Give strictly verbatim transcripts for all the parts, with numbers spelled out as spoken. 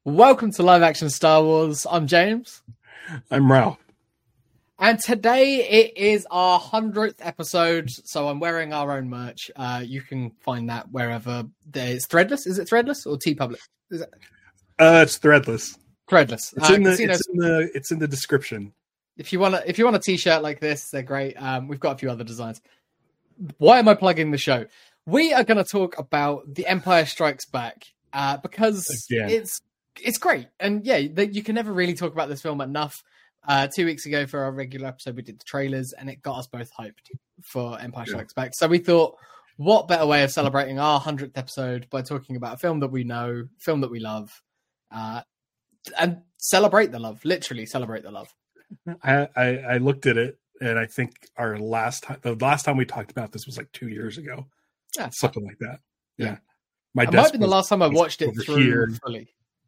Welcome to Live Action Star Wars. I'm James. I'm Ralph. And today it is our hundredth episode, so I'm wearing our own merch. Uh, you can find that wherever there's Threadless. Is it Threadless or TeePublic? Is it? Uh, it's Threadless. Threadless. It's, uh, in the, it's in the it's in the description. If you want a, if you want a t-shirt like this, they're great. Um, we've got a few other designs. Why am I plugging the show? We are going to talk about The Empire Strikes Back uh, because Again. it's it's great, and yeah, the, you can never really talk about this film enough. Uh, two weeks ago for our regular episode, we did the trailers, and it got us both hyped for Empire Strikes yeah. Back. So we thought, what better way of celebrating our hundredth episode by talking about a film that we know, film that we love, uh, and celebrate the love. Literally celebrate the love. I, I, I looked at it, and I think our last time, the last time we talked about this was like two years ago, yeah, something like that. Yeah, yeah. My it might be the last time I watched it through here. fully.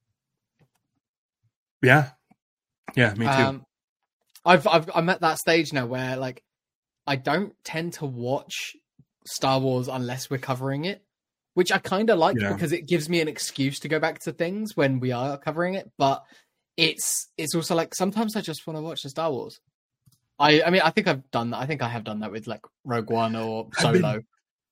Yeah, yeah, me too. Um, I've I've I'm at that stage now where like I don't tend to watch Star Wars unless we're covering it, which I kind of like yeah. because it gives me an excuse to go back to things when we are covering it. But it's it's also like sometimes I just want to watch the Star Wars. I I mean I think I've done that. I think I have done that with like Rogue One or Solo. Been,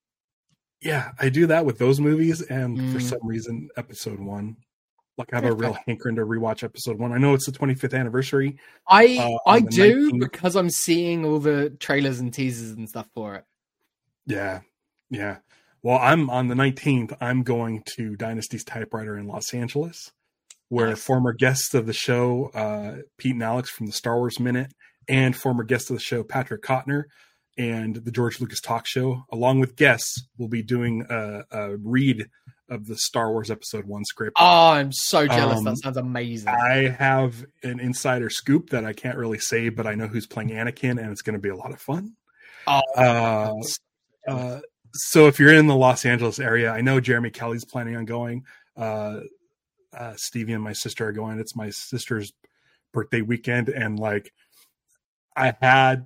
yeah, I do that with those movies, and mm. for some reason, Episode One. Like I have a real hankering to rewatch Episode One. I know it's the twenty-fifth anniversary. I uh, I do nineteenth. Because I'm seeing all the trailers and teasers and stuff for it. Yeah, yeah. Well, I'm on the nineteenth. I'm going to Dynasty's Typewriter in Los Angeles, where nice. former guests of the show, uh, Pete and Alex from the Star Wars Minute, and former guest of the show, Patrick Kottner, and the George Lucas Talk Show, along with guests, will be doing a, a read of the Star Wars Episode One script. Oh, I'm so jealous. Um, that sounds amazing. I have an insider scoop that I can't really say, but I know who's playing Anakin, and it's going to be a lot of fun. Oh, uh, uh, so if you're in the Los Angeles area, I know Jeremy Kelly's planning on going. Uh, uh, Stevie and my sister are going. It's my sister's birthday weekend, and like I had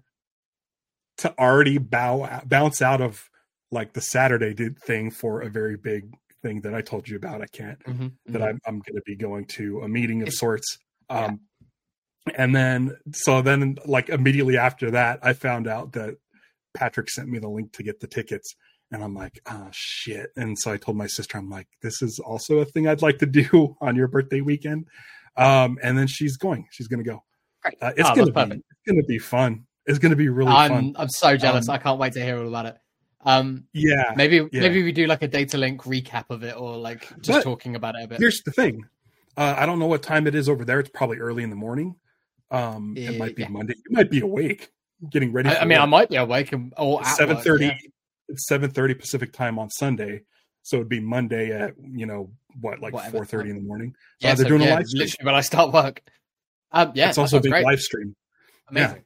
to already bow bounce out of like the Saturday thing for a very big thing that I told you about. I can't mm-hmm, that mm-hmm. I'm, I'm going to be going to a meeting of sorts. Um, yeah. And then, so then like immediately after that, I found out that Patrick sent me the link to get the tickets, and I'm like, oh shit. And so I told my sister, I'm like, this is also a thing I'd like to do on your birthday weekend. Um, and then she's going, she's going to go. Right. Uh, it's oh, going to be, it's going to be fun. It's going to be really I'm, fun. I'm so jealous. Um, I can't wait to hear all about it. Um, yeah, maybe yeah. maybe we do like a Data Link recap of it, or like just but talking about it a bit. Here's the thing: uh, I don't know what time it is over there. It's probably early in the morning. Um, yeah, it might be yeah. Monday. You might be awake, getting ready. I, For I mean, work. I might be awake and or seven thirty. Yeah. It's seven thirty Pacific time on Sunday, so it'd be Monday at you know what, like four thirty in the morning. Yeah, uh, they're so, doing yeah, a live stream. Literally when I start work. Um, yeah, it's also a big great. live stream. Amazing.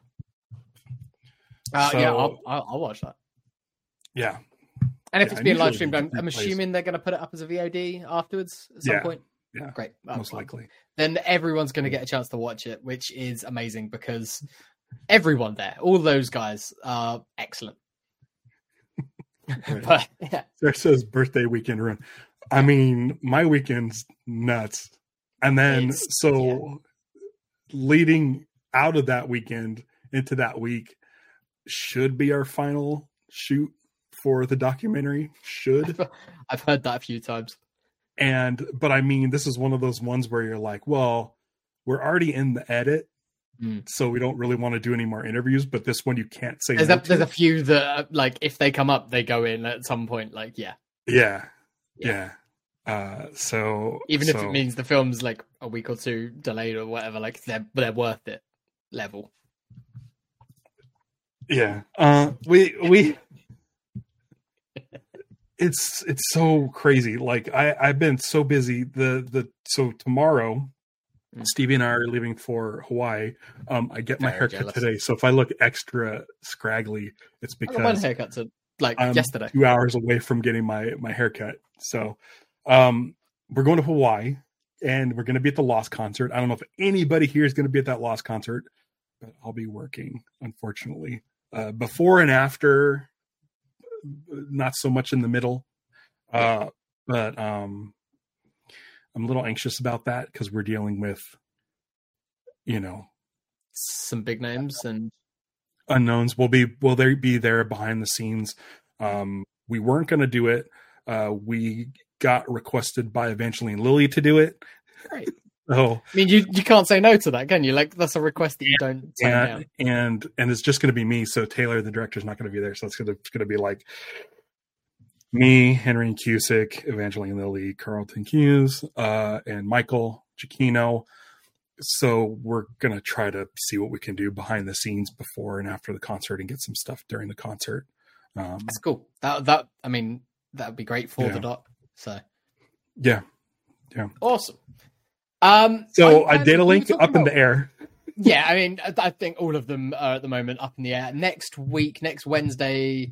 Yeah, uh, so, yeah I'll, I'll, I'll watch that. Yeah. And if yeah, it's being live streamed, I'm, I'm assuming they're going to put it up as a V O D afterwards at some yeah, point. Yeah, great. Most likely. Then everyone's going to get a chance to watch it, which is amazing because everyone there, all those guys, are excellent. But, yeah. There says birthday weekend run. I mean, my weekend's nuts. And then, it's, so yeah. leading out of that weekend into that week should be our final shoot for the documentary. Should I've heard that a few times. And but I mean, this is one of those ones where you're like, well, we're already in the edit, mm. so we don't really want to do any more interviews. But this one, you can't say. There's, no a, there's a few that, like, if they come up, they go in at some point. Like, yeah, yeah, yeah. yeah. Uh, so even so, if it means the film's like a week or two delayed or whatever, like they're they're worth it. Level. Yeah. Uh, we we. It's it's so crazy. Like I I've been so busy. The the so tomorrow, mm. Stevie and I are leaving for Hawaii. Um, I get my Very haircut jealous. today, so if I look extra scraggly, it's because I got my haircut to like I'm yesterday. Two hours away from getting my my haircut. So, um, we're going to Hawaii, and we're going to be at the Lost concert. I don't know if anybody here is going to be at that Lost concert, but I'll be working, unfortunately. Uh, before and after. Not so much in the middle, uh, but um, I'm a little anxious about that because we're dealing with, you know, some big names and unknowns. Will be will they be there behind the scenes? Um, we weren't going to do it. Uh, we got requested by Evangeline Lilly to do it. Great. Oh, I mean, you, you can't say no to that, can you? Like, that's a request that you don't turn and, down. And and it's just going to be me. So Taylor, the director, is not going to be there. So it's going to it's going to be like me, Henry Cusick, Evangeline Lilly, Carlton Hughes, uh, and Michael Giacchino. So we're going to try to see what we can do behind the scenes before and after the concert and get some stuff during the concert. Um, That's cool. That that I mean, that would be great for yeah. the doc. So yeah, yeah, awesome. Um, so I, a data link up about, in the air. Yeah, I mean, I think all of them are at the moment up in the air. Next week, next Wednesday,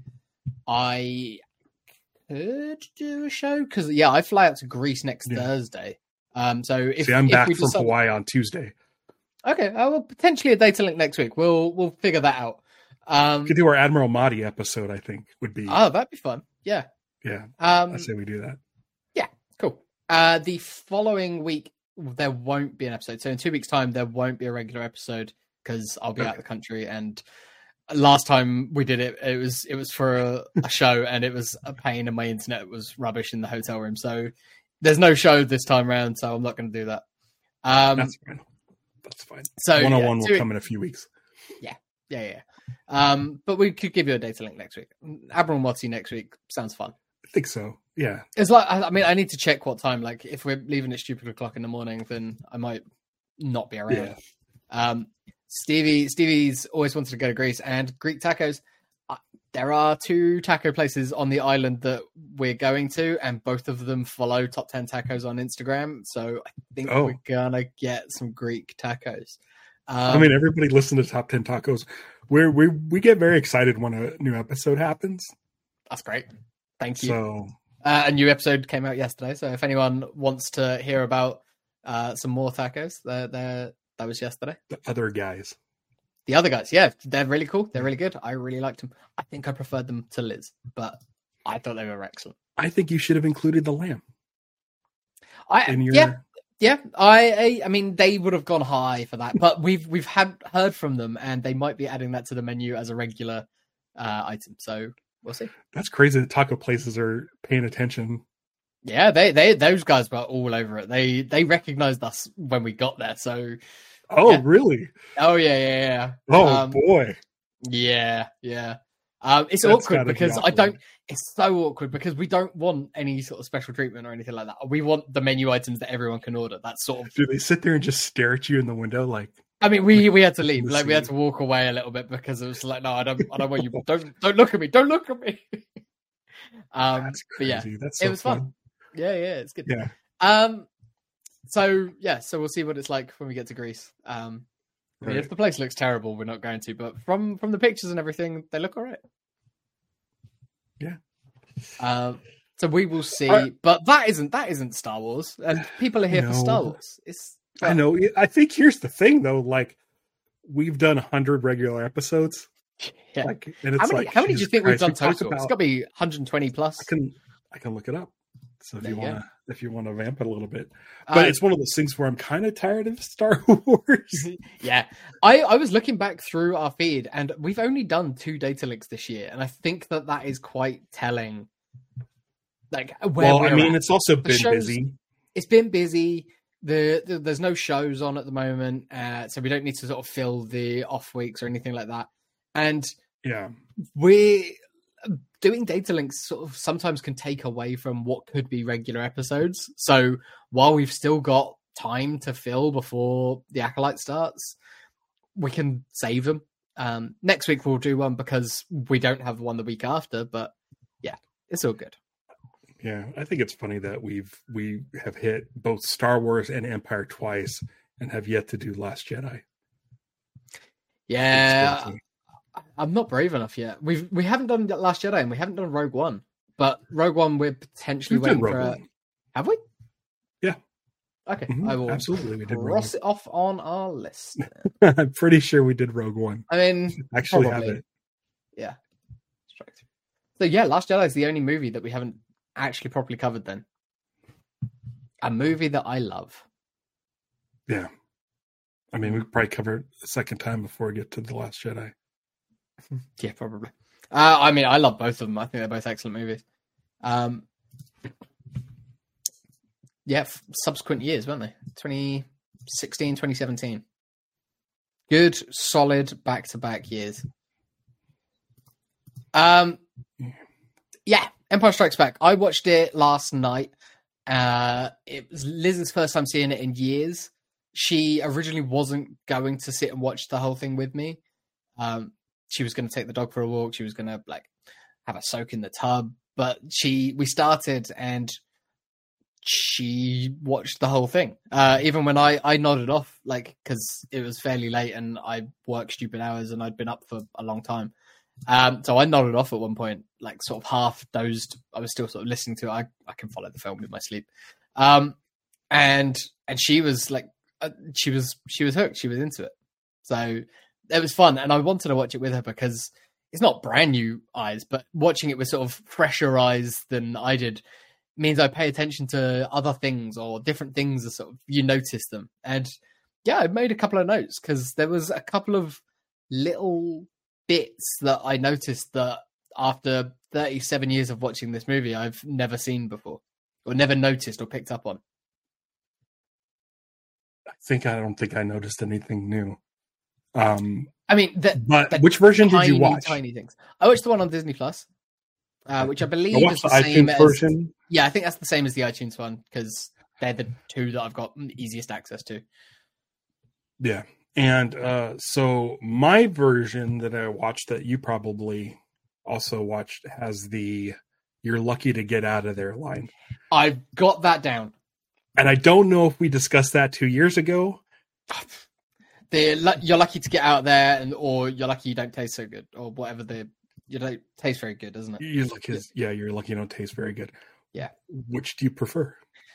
I could do a show because yeah, I fly out to Greece next yeah. Thursday. Um, so if, See, I'm if back we from decide... Hawaii on Tuesday. Okay, uh, well, potentially a data link next week. We'll we'll figure that out. Um, we could do our Admiral Mahdi episode. I think would be. Oh, that'd be fun. Yeah. Yeah. Um, I say we do that. Yeah. Cool. Uh, the following week there won't be an episode. So in two weeks' time there won't be a regular episode because I'll be okay. out of the country. And last time we did it, it was it was for a, a show, and it was a pain, and my internet was rubbish in the hotel room. So there's no show this time around. So I'm not going to do that. Um, That's fine. That's fine. So one oh one yeah, will come in a few weeks. Yeah. Yeah, yeah. Um, but we could give you a data link next week. Admiral Motti next week sounds fun. I think so. Yeah. It's like, I mean, I need to check what time. Like, if we're leaving at stupid o'clock in the morning, then I might not be around. Yeah. Um, Stevie, Stevie's always wanted to go to Greece, and Greek tacos. Uh, there are two taco places on the island that we're going to, and both of them follow Top ten Tacos on Instagram. So I think oh. we're gonna get some Greek tacos. Um, I mean, everybody listen to Top ten Tacos. We're, we we get very excited when a new episode happens. That's great. Thank you. So, uh, a new episode came out yesterday. So if anyone wants to hear about uh, some more tacos, they're, they're, that was yesterday. The other guys. The other guys, yeah, they're really cool. They're really good. I really liked them. I think I preferred them to Liz, but I thought they were excellent. I think you should have included the lamb. I your... yeah. Yeah, I, I I mean they would have gone high for that, but we've we've had heard from them, and they might be adding that to the menu as a regular uh, item. So we'll see. That's crazy that taco places are paying attention. Yeah, they they those guys were all over it. They they recognized us when we got there. So oh yeah. really? Oh yeah yeah yeah. Oh um, boy. Yeah yeah. Um, it's That's awkward because be I don't. It's so awkward because we don't want any sort of special treatment or anything like that. We want the menu items that everyone can order. That's sort of. Do they sit there and just stare at you in the window like? I mean, we we had to leave. Like we had to walk away a little bit because it was like, no, I don't, I don't want you. Don't don't look at me. Don't look at me. um, That's crazy. But yeah, That's so it was fun. fun. Yeah, yeah, it's good. Yeah. Um. So yeah, so we'll see what it's like when we get to Greece. Um. I mean, Right. if the place looks terrible, we're not going to. But from from the pictures and everything, they look all right. Yeah. Um, so we will see, I, but that isn't that isn't Star Wars, and people are here no. for Star Wars. It's I know. I think here's the thing, though. Like, we've done a hundred regular episodes. Yeah. Like, and it's how many? like, how many do you think Christ, we've done we total? about, It's got to be one hundred twenty plus. I can I can look it up. So if there you you want to if you want to vamp it a little bit, Uh, but it's one of those things where I'm kind of tired of Star Wars. Yeah, I I was looking back through our feed, and we've only done two data links this year, and I think that that is quite telling. Like, where well, I mean, at. it's also The been shows, busy. It's been busy. The, the there's no shows on at the moment, uh, so we don't need to sort of fill the off weeks or anything like that. And Yeah, we doing data links sort of sometimes can take away from what could be regular episodes. So while we've still got time to fill before the Acolyte starts, we can save them. Um, next week we'll do one because we don't have one the week after, but yeah, it's all good. yeah. I think it's funny that we've we have hit both Star Wars and Empire twice, and have yet to do Last Jedi. Yeah, I'm not brave enough yet. We've we haven't done Last Jedi and we haven't done Rogue One, but Rogue One we're potentially We've waiting done for. Rogue A... One. Have we? Yeah. Okay, Mm-hmm. I will Absolutely, we did Rogue cross One. it off on our list. I'm pretty sure we did Rogue One. I mean, Actually, probably. have it. Yeah. So yeah, Last Jedi is the only movie that we haven't actually properly covered. Then. A movie that I love. Yeah. I mean, we could probably cover it a second time before we get to The Last Jedi. Yeah, probably. Uh, I mean, I love both of them. I think they're both excellent movies. Um, yeah, f- subsequent years, weren't they? twenty sixteen, twenty seventeen. Good, solid, back-to-back years. Um, yeah, Empire Strikes Back. I watched it last night. Uh, it was Liz's first time seeing it in years. She originally wasn't going to sit and watch the whole thing with me. Um, she was going to take the dog for a walk. She was going to like have a soak in the tub. But she, we started and she watched the whole thing. Uh, even when I, I nodded off, like, because it was fairly late and I worked stupid hours and I'd been up for a long time. Um, so I nodded off at one point, like sort of half dozed. I was still sort of listening to it. I, I can follow the film in my sleep. Um, and, and she was like, uh, she was, she was hooked. She was into it. So it was fun. And I wanted to watch it with her because it's not brand new eyes, but watching it with sort of fresher eyes than I did means I pay attention to other things or different things that sort of you notice them. And yeah, I made a couple of notes because there was a couple of little bits that I noticed that after thirty-seven years of watching this movie, I've never seen before or never noticed or picked up on. I think I don't think I noticed anything new. Um, I mean, the, but the which version tiny, did you watch? Tiny things. I watched the one on Disney Plus, uh, which I believe I is the, the same iTunes as. Version. Yeah, I think that's the same as the iTunes one because they're the two that I've got easiest access to. Yeah, and uh, so my version that I watched that you probably also watched has the "You're lucky to get out of there" line. I've got that down. And I don't know if we discussed that two years ago. The you're lucky to get out there, and or you're lucky you don't taste so good, or whatever. The you don't taste very good, doesn't it? You're lucky, yeah. yeah, you're lucky you don't taste very good. Yeah. Which do you prefer?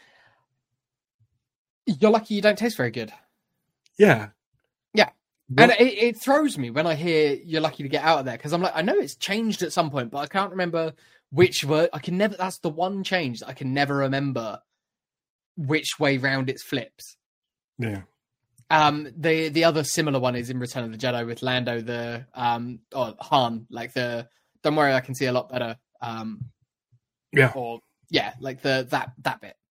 You're lucky you don't taste very good. Yeah. Yeah. What? And it, it throws me when I hear you're lucky to get out of there because I'm like, I know it's changed at some point, but I can't remember which word. I can never. That's the one change that I can never remember which way round it flips. Yeah. Um, the the other similar one is in Return of the Jedi with Lando, the um, or Han, like the "Don't worry, I can see a lot better." Um, yeah. Or yeah, like the that that bit.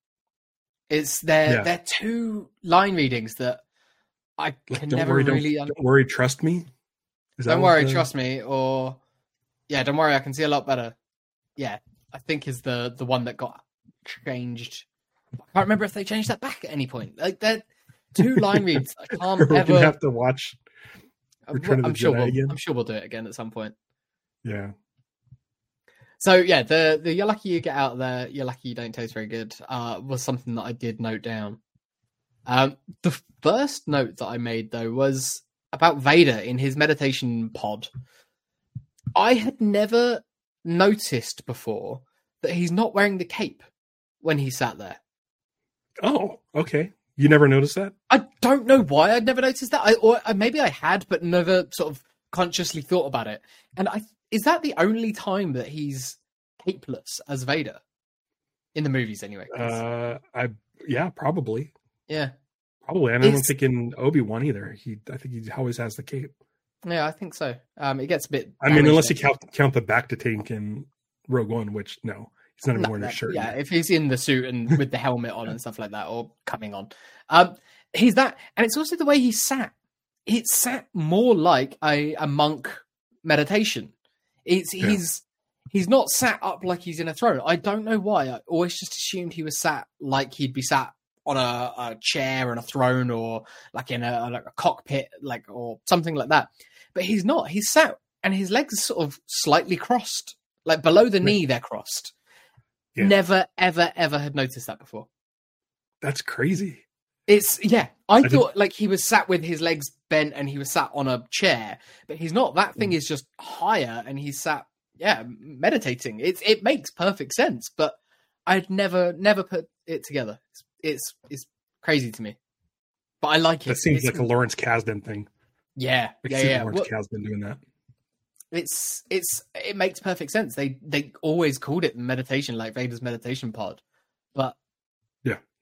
It's they're yeah. they're two line readings that I like, can don't never worry, really. Don't, don't worry, trust me. Is don't worry, the... trust me, or yeah, don't worry, I can see a lot better. Yeah, I think is the the one that got changed. I can't remember if they changed that back at any point. Like they're two line reads. I can't We're ever gonna have to watch. Return I'm, of the I'm Jedi sure we'll, again. I'm sure we'll do it again at some point. Yeah. So yeah, the the you're lucky you get out there, you're lucky you don't taste very good, uh, was something that I did note down. Um, the first note that I made though was about Vader in his meditation pod. I had never noticed before that he's not wearing the cape when he sat there. Oh, okay. You never noticed that? I don't know why I'd never noticed that. I or maybe I had, but never sort of consciously thought about it. And I is that the only time that he's capeless as Vader in the movies, anyway? Uh, I yeah, probably. Yeah, probably. And I don't think in Obi-Wan either. He, I think he always has the cape. Yeah, I think so. Um, it gets a bit. I mean, unless you count count the back to tank in Rogue One, which no. He's not even no, wearing no, a shirt. Yeah, yet. If he's in the suit and with the helmet on and stuff like that, or coming on, um, he's that, and it's also the way he sat. It sat more like a, a monk meditation. It's yeah. he's he's not sat up like he's in a throne. I don't know why. I always just assumed he was sat like he'd be sat on a, a chair and a throne, or like in a like a cockpit, like or something like that. But he's not. He's sat, and his legs are sort of slightly crossed, like below the knee. They're crossed. Yeah. Never, ever, ever had noticed that before. That's crazy. It's, yeah. I, I thought, did... like, he was sat with his legs bent and he was sat on a chair, but he's not. That thing mm. is just higher and he's sat, yeah, meditating. It's, it makes perfect sense, but I'd never, never put it together. It's, it's, it's crazy to me. But I like it. That seems it's, like a Lawrence Kasdan thing. Yeah. I yeah, see yeah. Lawrence well, Kasdan doing that. It's it's it makes perfect sense. They they always called it meditation, like Vader's meditation pod, but yeah,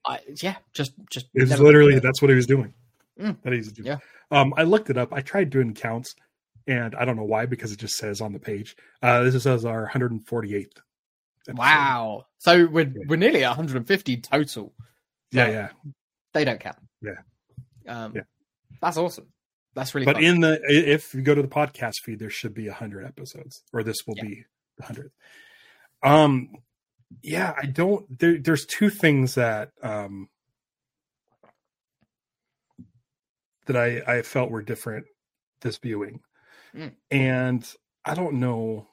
I, yeah, just just it's literally that's what he was doing. Mm. That he's doing. Yeah. Um, I looked it up. I tried doing counts, and I don't know why because it just says on the page. Uh, this is our one hundred forty-eighth. Episode. Wow. So we're yeah. we're nearly one hundred fifty total. Yeah, so yeah. They don't count. Yeah. Um, yeah. That's awesome. That's really. But fun. in the if you go to the podcast feed, there should be a hundred episodes, or this will yeah. be the hundredth. Um, yeah, I don't. There, there's two things that um that I I felt were different this viewing, mm. and I don't know.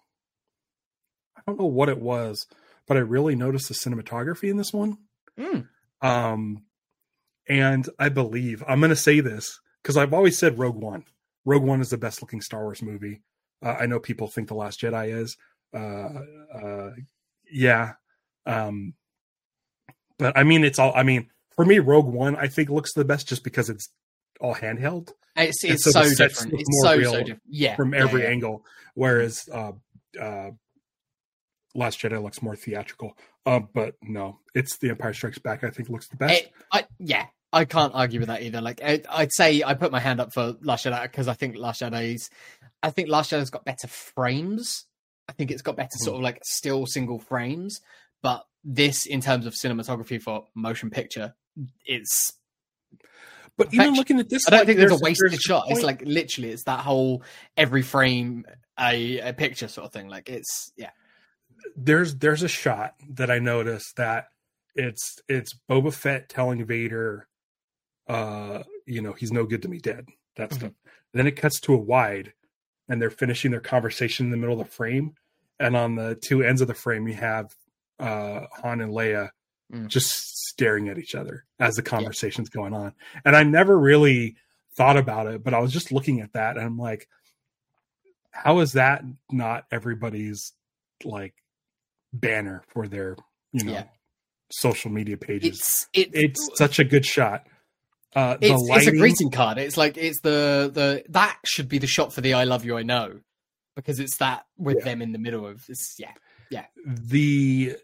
I don't know what it was, but I really noticed the cinematography in this one. Mm. Um, and I believe I'm going to say this. Because I've always said Rogue One. Rogue One is the best looking Star Wars movie. Uh, I know people think The Last Jedi is. Uh, uh, yeah. Um, but I mean, it's all, I mean, for me, Rogue One, I think looks the best just because it's all handheld. It's, it's so, so different. It's so, so different. Yeah. From every yeah, yeah. angle. Whereas uh, uh, Last Jedi looks more theatrical. Uh, but no, it's The Empire Strikes Back, I think looks the best. It, I, yeah. I can't argue with that either. Like I, I'd say, I put my hand up for Last Jedi because I think Last Jedi's, I think Last Jedi's got better frames. I think it's got better mm-hmm. sort of like still single frames. But this, in terms of cinematography for motion picture, it's. But perfection. Even looking at this, I don't like, think there's, there's a wasted there's shot. It's like literally, it's that whole every frame a, a picture sort of thing. Like it's yeah. There's there's a shot that I noticed that it's it's Boba Fett telling Vader. Uh, you know, he's no good to me dead. That mm-hmm. stuff. Then it cuts to a wide, and they're finishing their conversation in the middle of the frame. And on the two ends of the frame, you have uh, Han and Leia mm. just staring at each other as the conversation's yeah. going on. And I never really thought about it, but I was just looking at that, and I'm like, how is that not everybody's like banner for their, you know, yeah. social media pages? It's, it's, it's such a good shot. Uh, it's, it's a greeting card. It's like it's the the that should be the shot for the "I love you, I know," because it's that with yeah. them in the middle of this. Yeah, yeah. The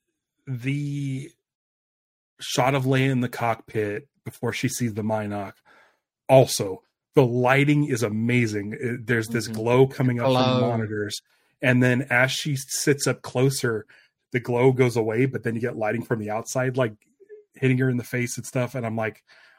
the shot of Leia in the cockpit before she sees the Mynock. Also, the lighting is amazing. There's this mm-hmm. glow coming up glow. from the monitors, and then as she sits up closer, the glow goes away. But then you get lighting from the outside, like hitting her in the face and stuff. And I'm like.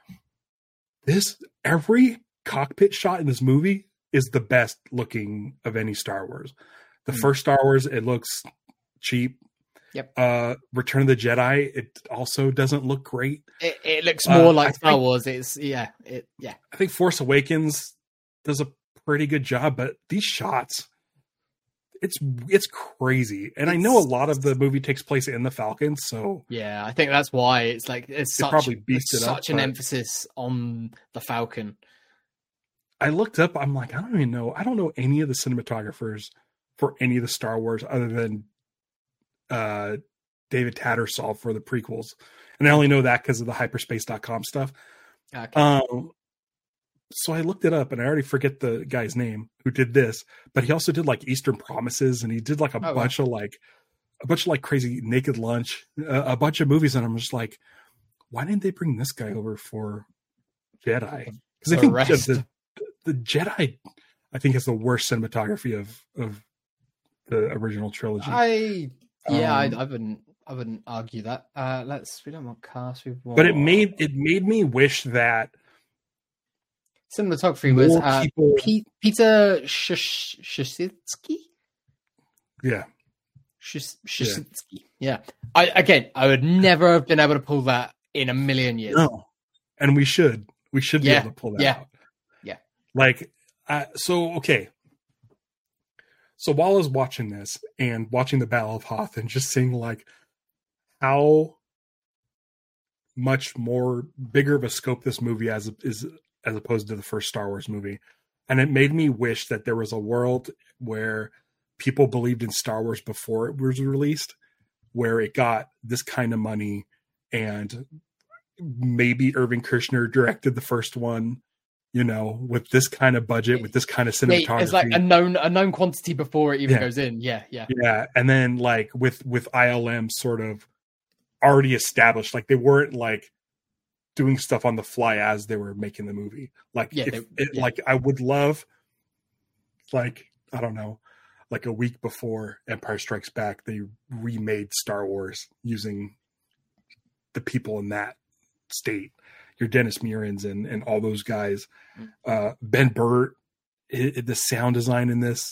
This every cockpit shot in this movie is the best looking of any Star Wars. The mm-hmm. first Star Wars, it looks cheap. Yep. Uh, Return of the Jedi, it also doesn't look great. It, it looks more uh, like I Star think, Wars. It's yeah, it yeah. I think Force Awakens does a pretty good job, but these shots, it's it's crazy. And it's, I know a lot of the movie takes place in the Falcon, so yeah, I think that's why it's like it's such, probably beefed it up, such an emphasis on the Falcon. I looked up, I'm like, I don't even know. I don't know any of the cinematographers for any of the Star Wars other than uh, David Tattersall for the prequels. And I only know that because of the hyperspace dot com stuff. Okay. Um, so I looked it up, and I already forget the guy's name who did this, but he also did like Eastern Promises, and he did like a oh, bunch wow. of like a bunch of like crazy Naked Lunch, uh, a bunch of movies, and I'm just like, why didn't they bring this guy over for Jedi? Because I think the, the Jedi, I think, has the worst cinematography of of the original trilogy. I yeah, um, I, I wouldn't I wouldn't argue that. Uh, let's we don't want cast, we want... but it made it made me wish that. Cinematography was uh, people... P- Peter Shishitsky. Yeah, Shishitsky. Yeah. yeah. I again, I would never have been able to pull that in a million years. No, and we should. We should be yeah. able to pull that yeah. out. Yeah. Like, uh, so okay. So while I was watching this and watching the Battle of Hoth and just seeing like how much more bigger of a scope this movie has is. as opposed to the first Star Wars movie. And it made me wish that there was a world where people believed in Star Wars before it was released, where it got this kind of money, and maybe Irving Kershner directed the first one, you know, with this kind of budget, with this kind of cinematography. It's like a known a known quantity before it even yeah. goes in. Yeah, yeah. Yeah. And then like with with I L M sort of already established, like they weren't like doing stuff on the fly as they were making the movie. Like, yeah, if they, it, yeah. like I would love, like, I don't know, like a week before Empire Strikes Back, they remade Star Wars using the people in that state, your Dennis Murins and, and all those guys. Uh, Ben Burtt, it, it, the sound design in this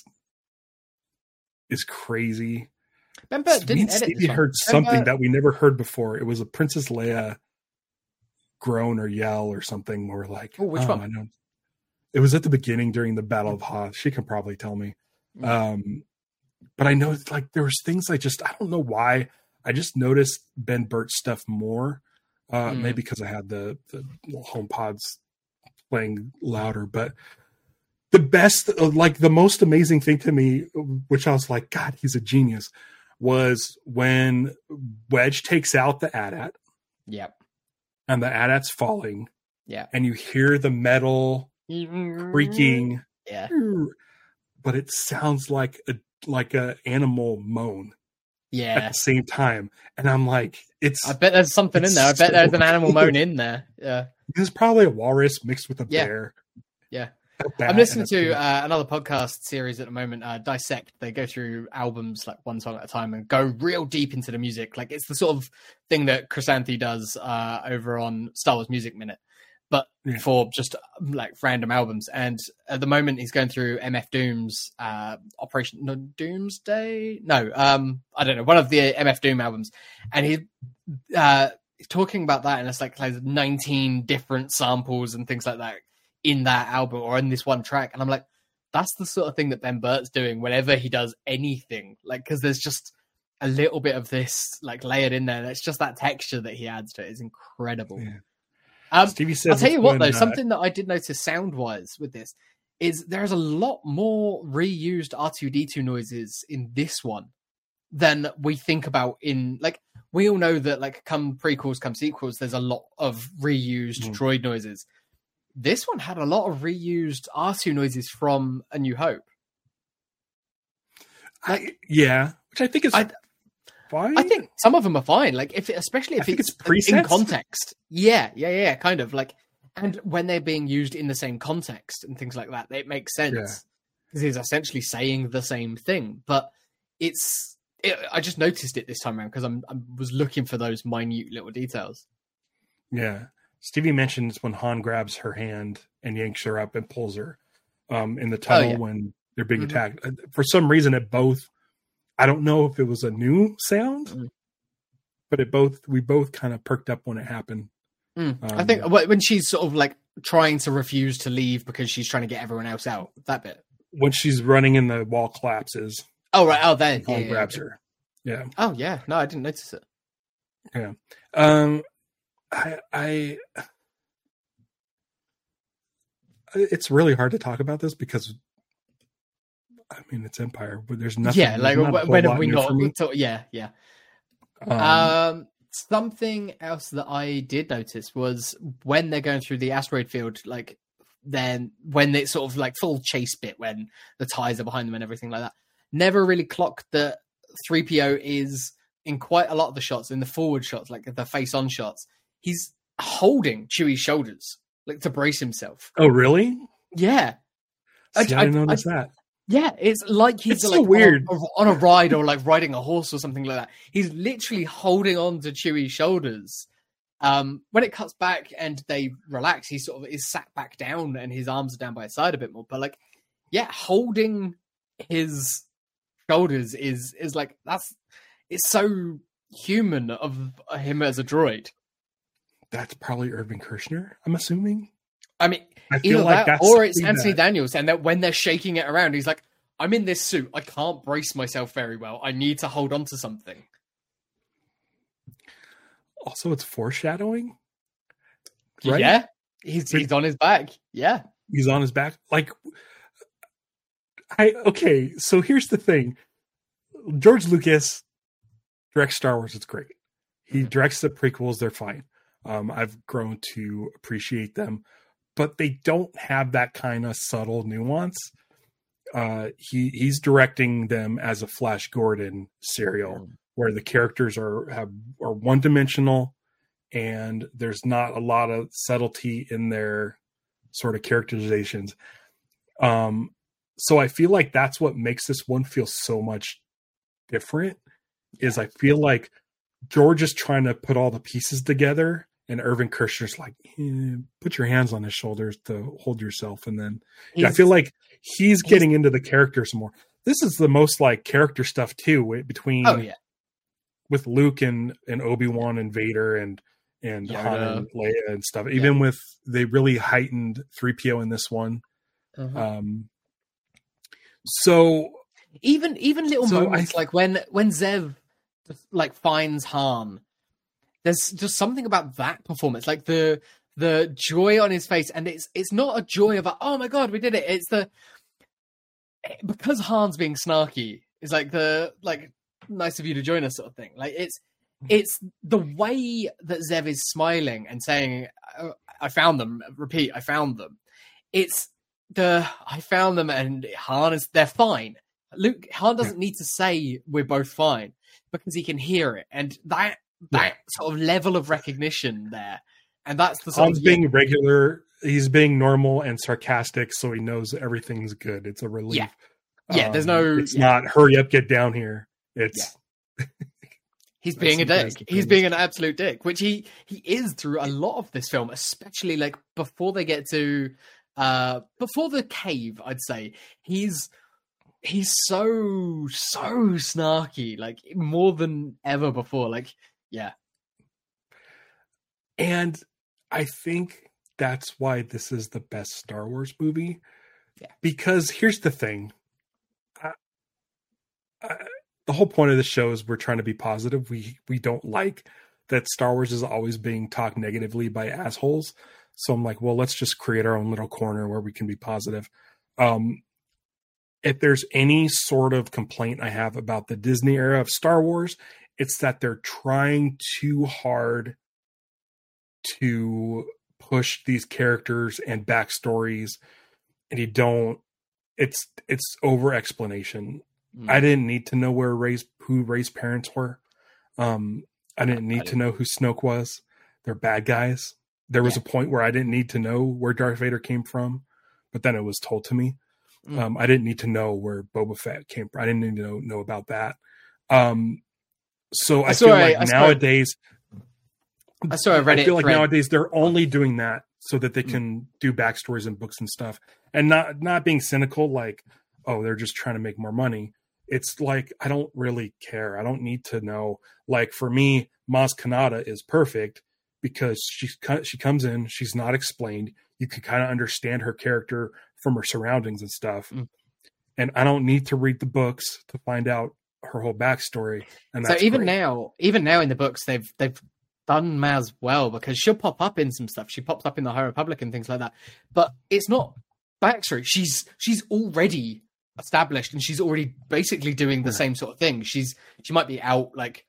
is crazy. Ben Burtt didn't edit Stevie heard something Burtt... that we never heard before. It was a Princess Leia groan or yell or something. Where we're like, Ooh, which oh, one? I know. It was at the beginning during the Battle of Hoth. She can probably tell me. Mm-hmm. Um, but I know it's like there was things I just I don't know why. I just noticed Ben Burtt stuff more. Uh, mm. Maybe because I had the the home pods playing louder, but the best, like the most amazing thing to me, which I was like, God, he's a genius, was when Wedge takes out the A T A T. Yep. And the A T A T's falling. Yeah. And you hear the metal creaking. Yeah. But it sounds like a like a animal moan. Yeah. At the same time. And I'm like, it's I bet there's something in there. I bet so there's an animal cool. moan in there. Yeah. There's probably a walrus mixed with a yeah. bear. Yeah. I'm listening to uh, another podcast series at the moment, uh, Dissect. They go through albums like one song at a time and go real deep into the music. Like it's the sort of thing that Chrysanthi does uh, over on Star Wars Music Minute, but yeah. for just like random albums. And at the moment, he's going through M F Doom's uh, Operation no, Doomsday. No, um, I don't know, one of the M F Doom albums, and he uh, he's talking about that, and it's like, like nineteen different samples and things like that in that album or in this one track. And I'm like, that's the sort of thing that Ben Burtt's doing whenever he does anything. Like, because there's just a little bit of this like layered in there. It's just that texture that he adds to it is incredible. Yeah. Um, Stevie says I'll tell you what, when, though, uh... something that I did notice sound-wise with this is there's a lot more reused R two D two noises in this one than we think about in, like, we all know that, like, come prequels, come sequels, there's a lot of reused mm. droid noises. This one had a lot of reused R two noises from A New Hope. Like, I, yeah, which I think is I, fine. I think some of them are fine. Like if, especially if it's, it's in context. Yeah, yeah, yeah, kind of like, and when they're being used in the same context and things like that, it makes sense because yeah. he's essentially saying the same thing. But it's, it, I just noticed it this time around because I'm I was looking for those minute little details. Yeah. Stevie mentions when Han grabs her hand and yanks her up and pulls her um, in the tunnel oh, yeah. when they're being mm-hmm. attacked. For some reason, it both, I don't know if it was a new sound, mm. but it both, we both kind of perked up when it happened. Mm. Um, I think when she's sort of like trying to refuse to leave because she's trying to get everyone else out, that bit. When she's running and the wall collapses. Oh, right. Oh, then. Han yeah, grabs yeah. her. Yeah. Oh, yeah. No, I didn't notice it. Yeah. Um, I, I, it's really hard to talk about this because, I mean, it's Empire, but there's nothing. Yeah, like when have we not? Talk, yeah, yeah. Um, um, something else that I did notice was when they're going through the asteroid field, like then when it's sort of like full chase bit when the TIEs are behind them and everything like that. Never really clocked that three P O is in quite a lot of the shots, in the forward shots, like the face-on shots. He's holding Chewie's shoulders, like to brace himself. Oh, really? Yeah. See, I, I didn't notice I, that. Yeah, it's like he's it's like so weird on a, on a ride or like riding a horse or something like that. He's literally holding on to Chewie's shoulders. Um, when it cuts back and they relax, he sort of is sat back down and his arms are down by his side a bit more. But like, yeah, holding his shoulders is is like that's it's so human of him as a droid. That's probably Irvin Kershner, I'm assuming. I mean, I feel either like that that's or it's Anthony that... Daniels, and that when they're shaking it around, he's like, "I'm in this suit. I can't brace myself very well. I need to hold on to something." Also, it's foreshadowing, right? Yeah, he's he's on his back. Yeah, he's on his back. Like, I okay. So here's the thing: George Lucas directs Star Wars. It's great. He directs the prequels. They're fine. Um, I've grown to appreciate them, but they don't have that kind of subtle nuance. Uh, he he's directing them as a Flash Gordon serial, where the characters are have are one dimensional, and there's not a lot of subtlety in their sort of characterizations. Um, so I feel like that's what makes this one feel so much different. Is I feel like George is trying to put all the pieces together, and Irvin Kershner's like, eh, put your hands on his shoulders to hold yourself. And then yeah, I feel like he's getting he's, into the characters more. This is the most like character stuff too, between oh, yeah. with Luke and, and Obi-Wan and Vader and, and Han and Leia and stuff. Even yeah. with, they really heightened three P O in this one. Uh-huh. Um, so even, even little so moments I, like when, when Zev like finds Han, there's just something about that performance, like the the joy on his face, and it's it's not a joy of a, oh my god, we did it. It's the because Han's being snarky. It's like the like nice of you to join us sort of thing. Like it's it's the way that Zev is smiling and saying, oh, I found them. Repeat, I found them. It's the I found them, and Han is they're fine. Luke Han doesn't need to say we're both fine because he can hear it, and that. That yeah. sort of level of recognition there, and that's the sort Han's of, being yeah. regular. He's being normal and sarcastic, so he knows everything's good. It's a relief. Yeah, yeah. Um, there's no. It's yeah. not hurry up, get down here. It's. Yeah. He's being a dick. He's being an absolute dick, which he he is through a lot of this film, especially like before they get to, uh, before the cave. I'd say he's. He's so so snarky, like more than ever before. Like. Yeah. And I think that's why this is the best Star Wars movie. Yeah. Because here's the thing. I, I, the whole point of the show is we're trying to be positive. We we don't like that Star Wars is always being talked negatively by assholes. So I'm like, well, let's just create our own little corner where we can be positive. Um, if there's any sort of complaint I have about the Disney era of Star Wars, it's that they're trying too hard to push these characters and backstories, and you don't. It's it's over explanation. Mm. I didn't need to know where Rey's who Rey's parents were. Um, I didn't need I didn't. to know who Snoke was. They're bad guys. There was yeah. a point where I didn't need to know where Darth Vader came from, but then it was told to me. Mm. Um, I didn't need to know where Boba Fett came from. I didn't need to know, know about that. Um, So I, I feel like I nowadays, I saw a Reddit I feel like thread. nowadays they're only doing that so that they can mm. do backstories and books and stuff, and not not being cynical, like, oh, they're just trying to make more money. It's like, I don't really care. I don't need to know. Like for me, Maz Kanata is perfect because she she comes in, she's not explained. You can kind of understand her character from her surroundings and stuff, mm. and I don't need to read the books to find out her whole backstory. And that's so even great. now, even now in the books, they've they've done Maz well because she'll pop up in some stuff. She pops up in the High Republic and things like that. But it's not backstory. She's she's already established and she's already basically doing the yeah. same sort of thing. She's she might be out like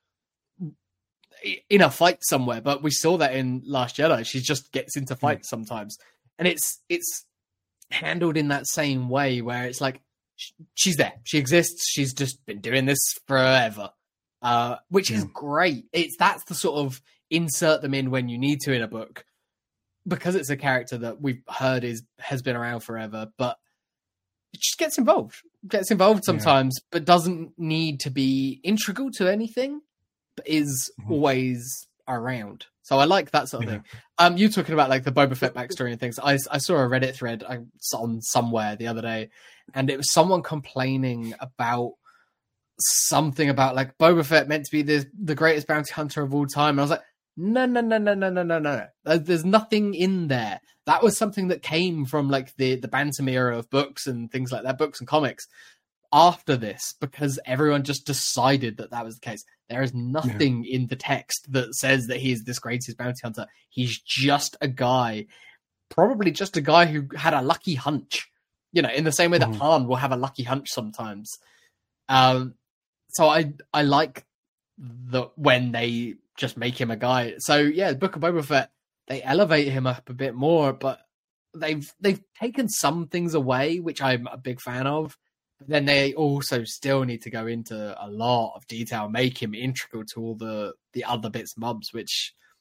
in a fight somewhere, but we saw that in Last Jedi. She just gets into fights mm. sometimes, and it's it's handled in that same way where it's like. She's there. She exists. She's just been doing this forever, uh, which yeah. is great. It's that's the sort of insert them in when you need to in a book, because it's a character that we've heard is has been around forever, but it just gets involved. Gets involved sometimes, yeah. but doesn't need to be integral to anything, but is mm-hmm. always around. So I like that sort of yeah. thing. Um, you talking about like the Boba Fett backstory and things. I, I saw a Reddit thread I saw on somewhere the other day, and it was someone complaining about something about like Boba Fett meant to be the the greatest bounty hunter of all time. And I was like, no, no, no, no, no, no, no, no. There's nothing in there. That was something that came from like the the Bantam era of books and things like that, books and comics. After this, because everyone just decided that that was the case. There is nothing yeah. in the text that says that he is this greatest bounty hunter. He's just a guy, probably just a guy who had a lucky hunch, you know, in the same way that mm. Han will have a lucky hunch sometimes. Um, so I I like the when they just make him a guy. So yeah, Book of Boba Fett, they elevate him up a bit more, but they've they've taken some things away, which I'm a big fan of. But then they also still need to go into a lot of detail, make him integral to all the, the other bits and bobs, which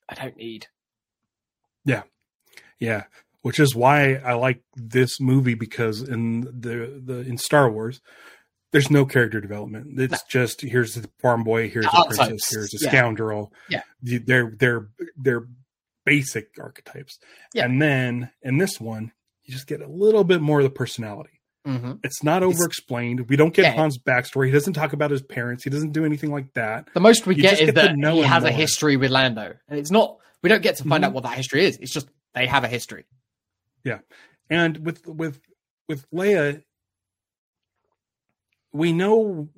I don't need. Yeah. Yeah. Which is why I like this movie, because in the, the in Star Wars, there's no character development. It's no. just, here's the farm boy, here's the a princess, types. here's a yeah. scoundrel. Yeah. They're, they're, they're basic archetypes. Yeah. And then in this one, you just get a little bit more of the personality. Mm-hmm. It's not over explained. We don't get yeah. Han's backstory. He doesn't talk about his parents. He doesn't do anything like that. The most we get is get that he has more. a history with Lando. And it's not, we don't get to find mm-hmm. out what that history is. It's just, they have a history. Yeah. And with, with, with Leia, we know,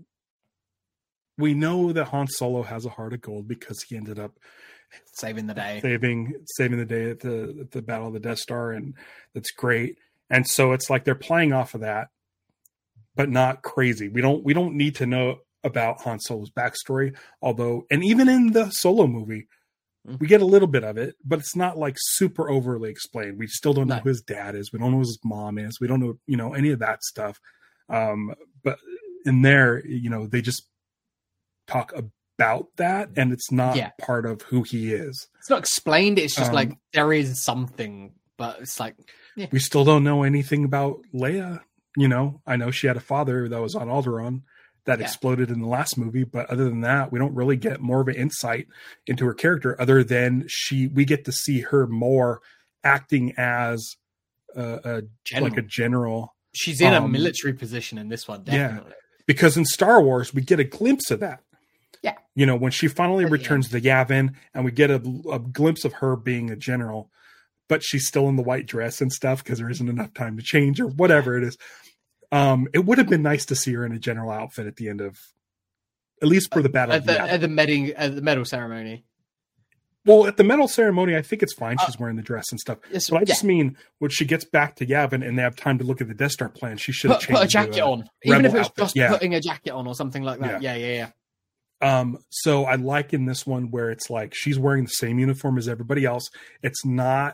we know that Han Solo has a heart of gold because he ended up saving the day, saving, saving the day at the, at the Battle of the Death Star. And that's great. And so it's like they're playing off of that, but not crazy. We don't, we don't need to know about Han Solo's backstory, although, and even in the Solo movie, we get a little bit of it, but it's not like super overly explained. We still don't know no. who his dad is. We don't know who his mom is. We don't know, you know, any of that stuff. Um, but in there, you know, they just talk about that, and it's not yeah. part of who he is. It's not explained. It's just um, like there is something, but it's like yeah. we still don't know anything about Leia. You know, I know she had a father that was on Alderaan that yeah. exploded in the last movie, but other than that, we don't really get more of an insight into her character, other than she, we get to see her more acting as a, a like a general. She's in um, a military position in this one, definitely. Yeah, because in Star Wars, we get a glimpse of that. Yeah. You know, when she finally At returns to Yavin, and we get a, a glimpse of her being a general, but she's still in the white dress and stuff because there isn't enough time to change or whatever it is. Um, it would have been nice to see her in a general outfit at the end of, at least for the battle at the, at the medal at the medal ceremony. Well, at the medal ceremony, I think it's fine. She's uh, wearing the dress and stuff. Yes, but I just yeah. mean when she gets back to Yavin and they have time to look at the Death Star plan, she should have put, changed put a jacket a on, even if it was outfit. just yeah. putting a jacket on or something like that. Yeah, yeah, yeah. yeah. Um, so I like in this one where it's like she's wearing the same uniform as everybody else. It's not.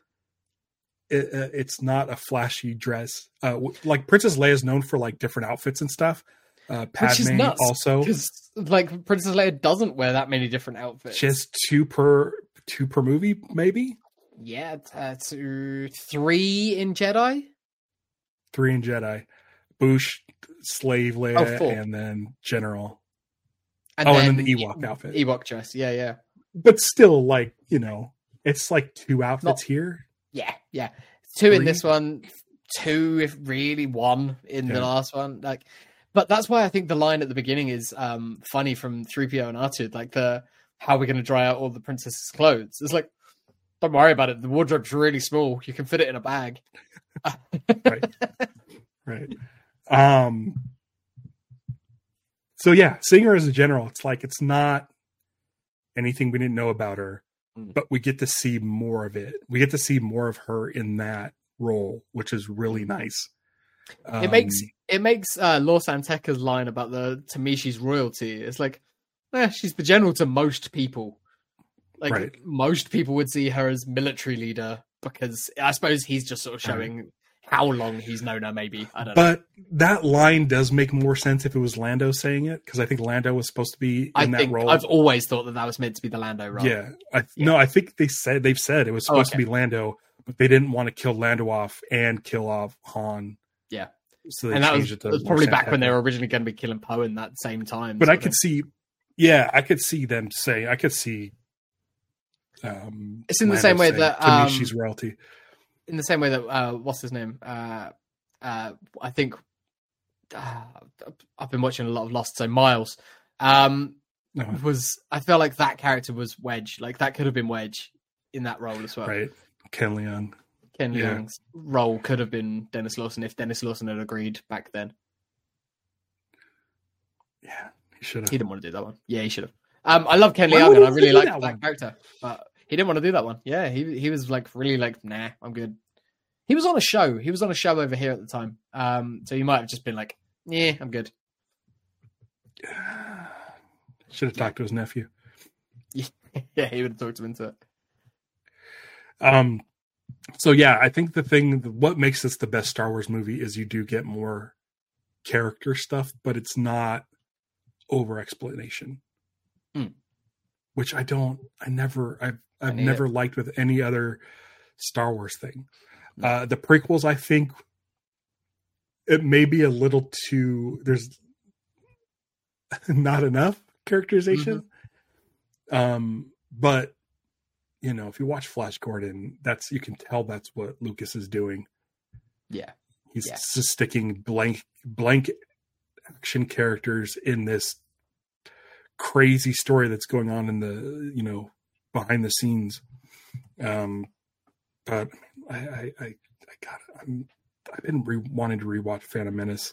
It, uh, it's not a flashy dress. Uh, like Princess Leia is known for like different outfits and stuff. Uh, Padme also, like Princess Leia doesn't wear that many different outfits. She has two per two per movie, maybe. Yeah, uh, two, three in Jedi. Three in Jedi. Boushh, Slave Leia, oh, and then General. And oh, then and then the Ewok outfit. Ewok dress, yeah, yeah. But still, like you know, it's like two outfits Not- here. Yeah, yeah. Two Three? in this one, two if really one in yeah. the last one. Like, but that's why I think the line at the beginning is um, funny from three P O and R two. Like the how we're going to dry out all the princess's clothes. It's like, don't worry about it. The wardrobe's really small. You can fit it in a bag. right, right. Um. So yeah, seeing her as a general, it's like it's not anything we didn't know about her. But we get to see more of it. We get to see more of her in that role, which is really nice. Um, it makes it makes uh, Lor San Tekka's line about the Tamishi's royalty. It's like, eh, she's the general to most people. Like right. most people would see her as military leader because I suppose he's just sort of showing right. how long he's known her. Maybe I don't but know. But that line does make more sense if it was Lando saying it, because I think Lando was supposed to be in I that think, role. I've always thought that that was meant to be the Lando role. Yeah, I, yeah. no, I think they said they've said it was supposed oh, okay. to be Lando, but they didn't want to kill Lando off and kill off Han. Yeah, so they and that changed was, it to it was probably back when they were originally going to be killing Poe in that same time. But I could of. see, yeah, I could see them say, I could see. Um, it's in the Lando same way that to um, me she's royalty. In the same way that uh, what's his name? Uh, uh, I think uh, I've been watching a lot of Lost, so Miles um, uh-huh. was. I feel like that character was Wedge. Like that could have been Wedge in that role as well. Right, Ken Leung. Ken yeah. Leung's role could have been Dennis Lawson if Dennis Lawson had agreed back then. Yeah, he should have. He didn't want to do that one. Yeah, he should have. Um, I love Ken Leung and I really liked that, that character, but he didn't want to do that one. Yeah, he he was like really like, nah, I'm good. He was on a show. He was on a show over here at the time. Um, so he might have just been like, yeah, I'm good. Should have talked to his nephew. Yeah, he would have talked him into it. Um, so yeah, I think the thing, what makes this the best Star Wars movie is you do get more character stuff, but it's not over explanation. Mm. which I don't, I never, I've, I've never it. liked with any other Star Wars thing. No. Uh, the prequels, I think it may be a little too, there's not enough characterization. Mm-hmm. Um, but you know, if you watch Flash Gordon, that's, you can tell that's what Lucas is doing. Yeah. He's yeah. just sticking blank, blank action characters in this crazy story that's going on in the, you know, behind the scenes. Um, but I, I, I, I got, I'm, I've been re- wanting to rewatch Phantom Menace.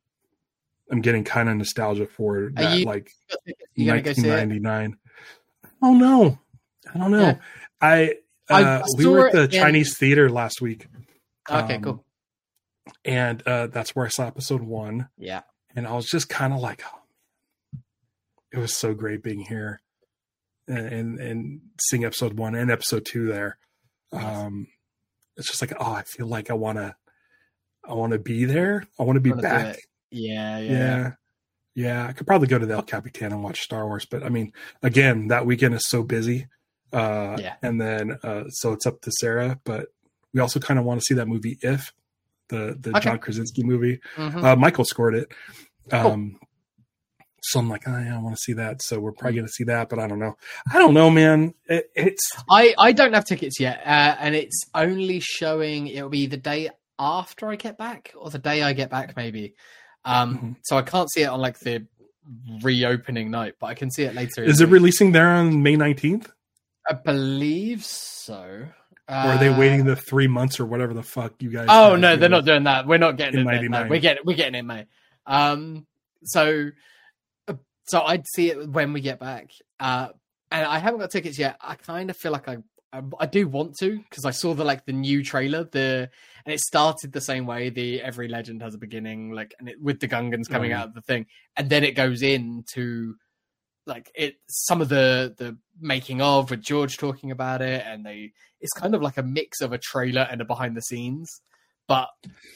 I'm getting kind of nostalgia for that, you, like you nineteen ninety-nine. Oh no, I don't know. Yeah. I, uh, I we were at the Chinese in... theater last week. Okay, um, cool. And uh, that's where I saw episode one. Yeah. And I was just kind of like, oh, it was so great being here and, and, and seeing episode one and episode two there. Nice. Um, it's just like, oh, I feel like I want to, I want to be there. I want to be back. Yeah, yeah. Yeah. Yeah. I could probably go to the El Capitan and watch Star Wars. But I mean, again, that weekend is so busy. Uh, yeah. And then, uh, so it's up to Sarah, but we also kind of want to see that movie If, the, the okay. John Krasinski movie. Mm-hmm. Uh, Michael scored it. Um, cool. So I'm like, oh, yeah, I want to see that. So we're probably going to see that, but I don't know. I don't know, man. It, it's I, I don't have tickets yet. Uh, and it's only showing, it'll be the day after I get back or the day I get back, maybe. Um, mm-hmm. So I can't see it on like the reopening night, but I can see it later. Is it week. Releasing there on May nineteenth? I believe so. Uh, or are they waiting the three months or whatever the fuck you guys? Oh no, they're not doing that. We're not getting it. No, we're getting we're getting it in May. Um, so, so I'd see it when we get back. Uh, and I haven't got tickets yet. I kind of feel like I, I, I do want to because I saw the like the new trailer. The and it started the same way. The every legend has a beginning, like and it, with the Gungans coming oh. out of the thing, and then it goes into like it some of the the making of with George talking about it, and they it's kind of like a mix of a trailer and a behind the scenes, but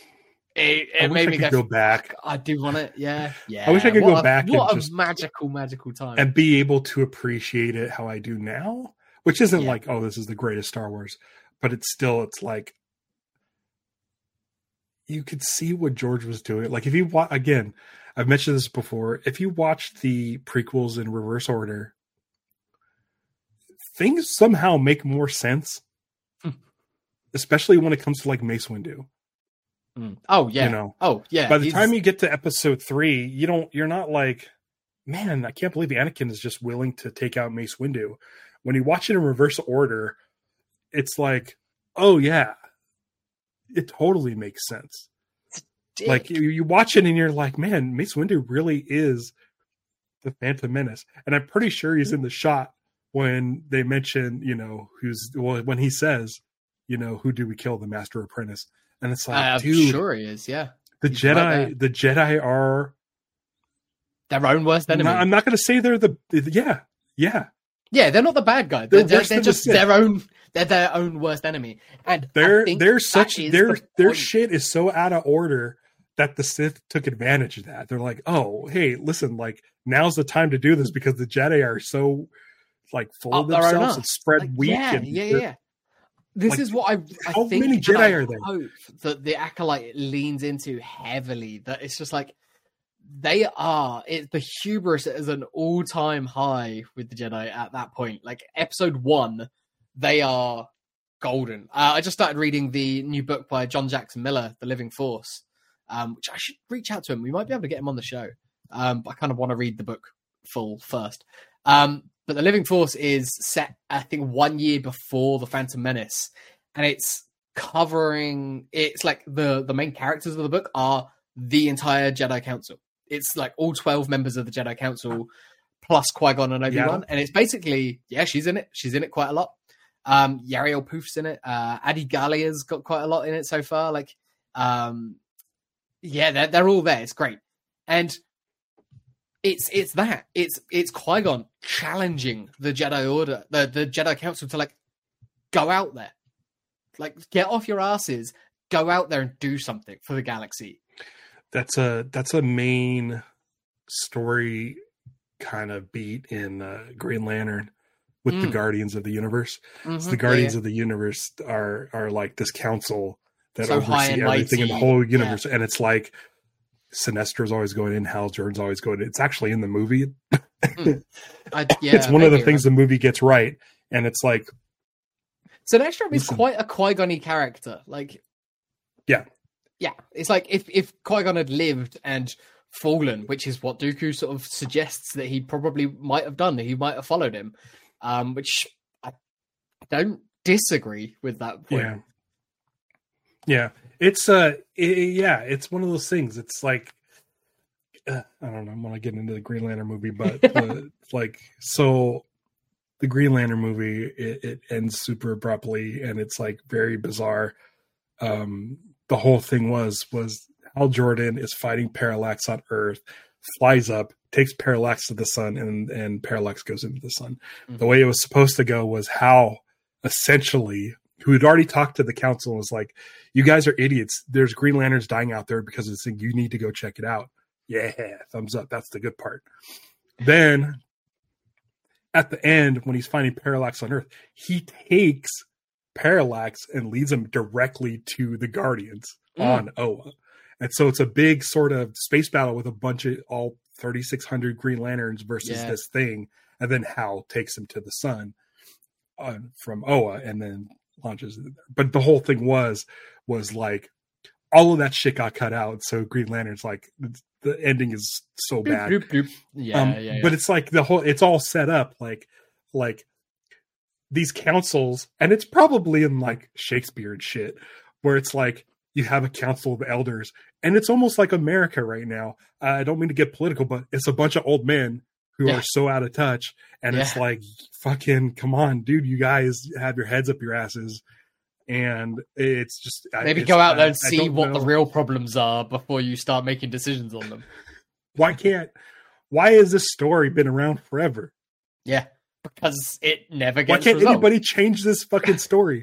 it, it made me go, go back. I do want it, yeah, yeah. I wish I could what go a, back. What and a just, magical, magical time, and be able to appreciate it how I do now, which isn't yeah. like, oh, this is the greatest Star Wars, but it's still, it's like you could see what George was doing. Like if you watch again. I've mentioned this before. If you watch the prequels in reverse order, things somehow make more sense, hmm. especially when it comes to like Mace Windu. Mm. Oh yeah, you know. Oh yeah. By the He's... time you get to episode three, you don't. You're not like, man, I can't believe Anakin is just willing to take out Mace Windu. When you watch it in reverse order, it's like, oh yeah, it totally makes sense. Dick. Like you, you watch it and you're like, man, Mace Windu really is the Phantom Menace, and I'm pretty sure he's in the shot when they mention, you know, who's well, when he says, you know, who do we kill, the Master Apprentice, and it's like, I'm dude, sure he is, yeah. The he's Jedi, right the Jedi are their own worst enemy. Not, I'm not going to say they're the, yeah, yeah, yeah. They're not the bad guy. They're, they're, they're just the their own. They're their own worst enemy, and they're they're such their the their shit is so out of order that the Sith took advantage of that. They're like, oh, hey, listen, like now's the time to do this because the Jedi are so like full of themselves and spread like, weak. Yeah, and yeah, yeah. This like, is what I, I how think. How many Jedi I are there? Hope that the Acolyte leans into heavily. That it's just like they are. It the hubris is an all-time high with the Jedi at that point. Like episode one, they are golden. Uh, I just started reading the new book by John Jackson Miller, The Living Force. Um, which I should reach out to him. We might be able to get him on the show. Um, but I kind of want to read the book full first. Um, but The Living Force is set, I think, one year before The Phantom Menace. And it's covering... It's like the, the main characters of the book are the entire Jedi Council. It's like all twelve members of the Jedi Council plus Qui-Gon and Obi-Wan. Yeah. And it's basically... Yeah, she's in it. She's in it quite a lot. Um, Yariel Poof's in it. Uh, Adi Gallia's got quite a lot in it so far. Like... Um, Yeah, they're, they're all there. It's great. And it's it's that. It's it's Qui-Gon challenging the Jedi Order, the, the Jedi Council to like go out there. Like get off your asses, go out there and do something for the galaxy. That's a that's a main story kind of beat in uh, Green Lantern. with mm. the Guardians of the Universe. Mm-hmm. So the Guardians yeah, yeah. of the Universe are are like this council that so oversee everything in the whole universe, yeah. and it's like Sinestro's always going in, Hal Jordan's always going in. It's actually in the movie. mm. I, yeah, it's one of the things right. the movie gets right, and it's like Sinestro is quite a Qui-Gon-y character. Like, yeah, yeah, it's like if if Qui-Gon had lived and fallen, which is what Dooku sort of suggests that he probably might have done. He might have followed him, um, which I don't disagree with that point. Yeah, yeah, it's uh, it, yeah, it's one of those things. It's like uh, I don't know. I'm gonna get into the Green Lantern movie, but uh, like so, the Green Lantern movie it, it ends super abruptly, and it's like very bizarre. Um, the whole thing was was. Hal Jordan is fighting Parallax on Earth, flies up, takes Parallax to the sun, and, and Parallax goes into the sun. Mm-hmm. The way it was supposed to go was Hal, essentially, who had already talked to the council, was like, you guys are idiots. There's Green Lanterns dying out there because of this thing. You need to go check it out. Yeah, thumbs up. That's the good part. Then, at the end, when he's finding Parallax on Earth, he takes Parallax and leads him directly to the Guardians mm. on Oa. And so it's a big sort of space battle with a bunch of all thirty-six hundred Green Lanterns versus yeah. this thing. And then Hal takes him to the sun uh, from Oa and then launches it there. But the whole thing was, was like all of that shit got cut out. So Green Lantern's like, the ending is so bad. Bloop, bloop, bloop. Yeah, um, yeah, yeah. But it's like the whole, it's all set up like, like these councils, and it's probably in like Shakespeare and shit, where it's like, you have a council of elders, and it's almost like America right now. I don't mean to get political, but it's a bunch of old men who yeah. are so out of touch. And yeah. it's like, fucking, come on, dude, you guys have your heads up your asses. And it's just maybe it's, go out there and I, see I what know. the real problems are before you start making decisions on them. Why can't, why has this story been around forever? Yeah, because it never gets Why can't resolved. anybody change this fucking story?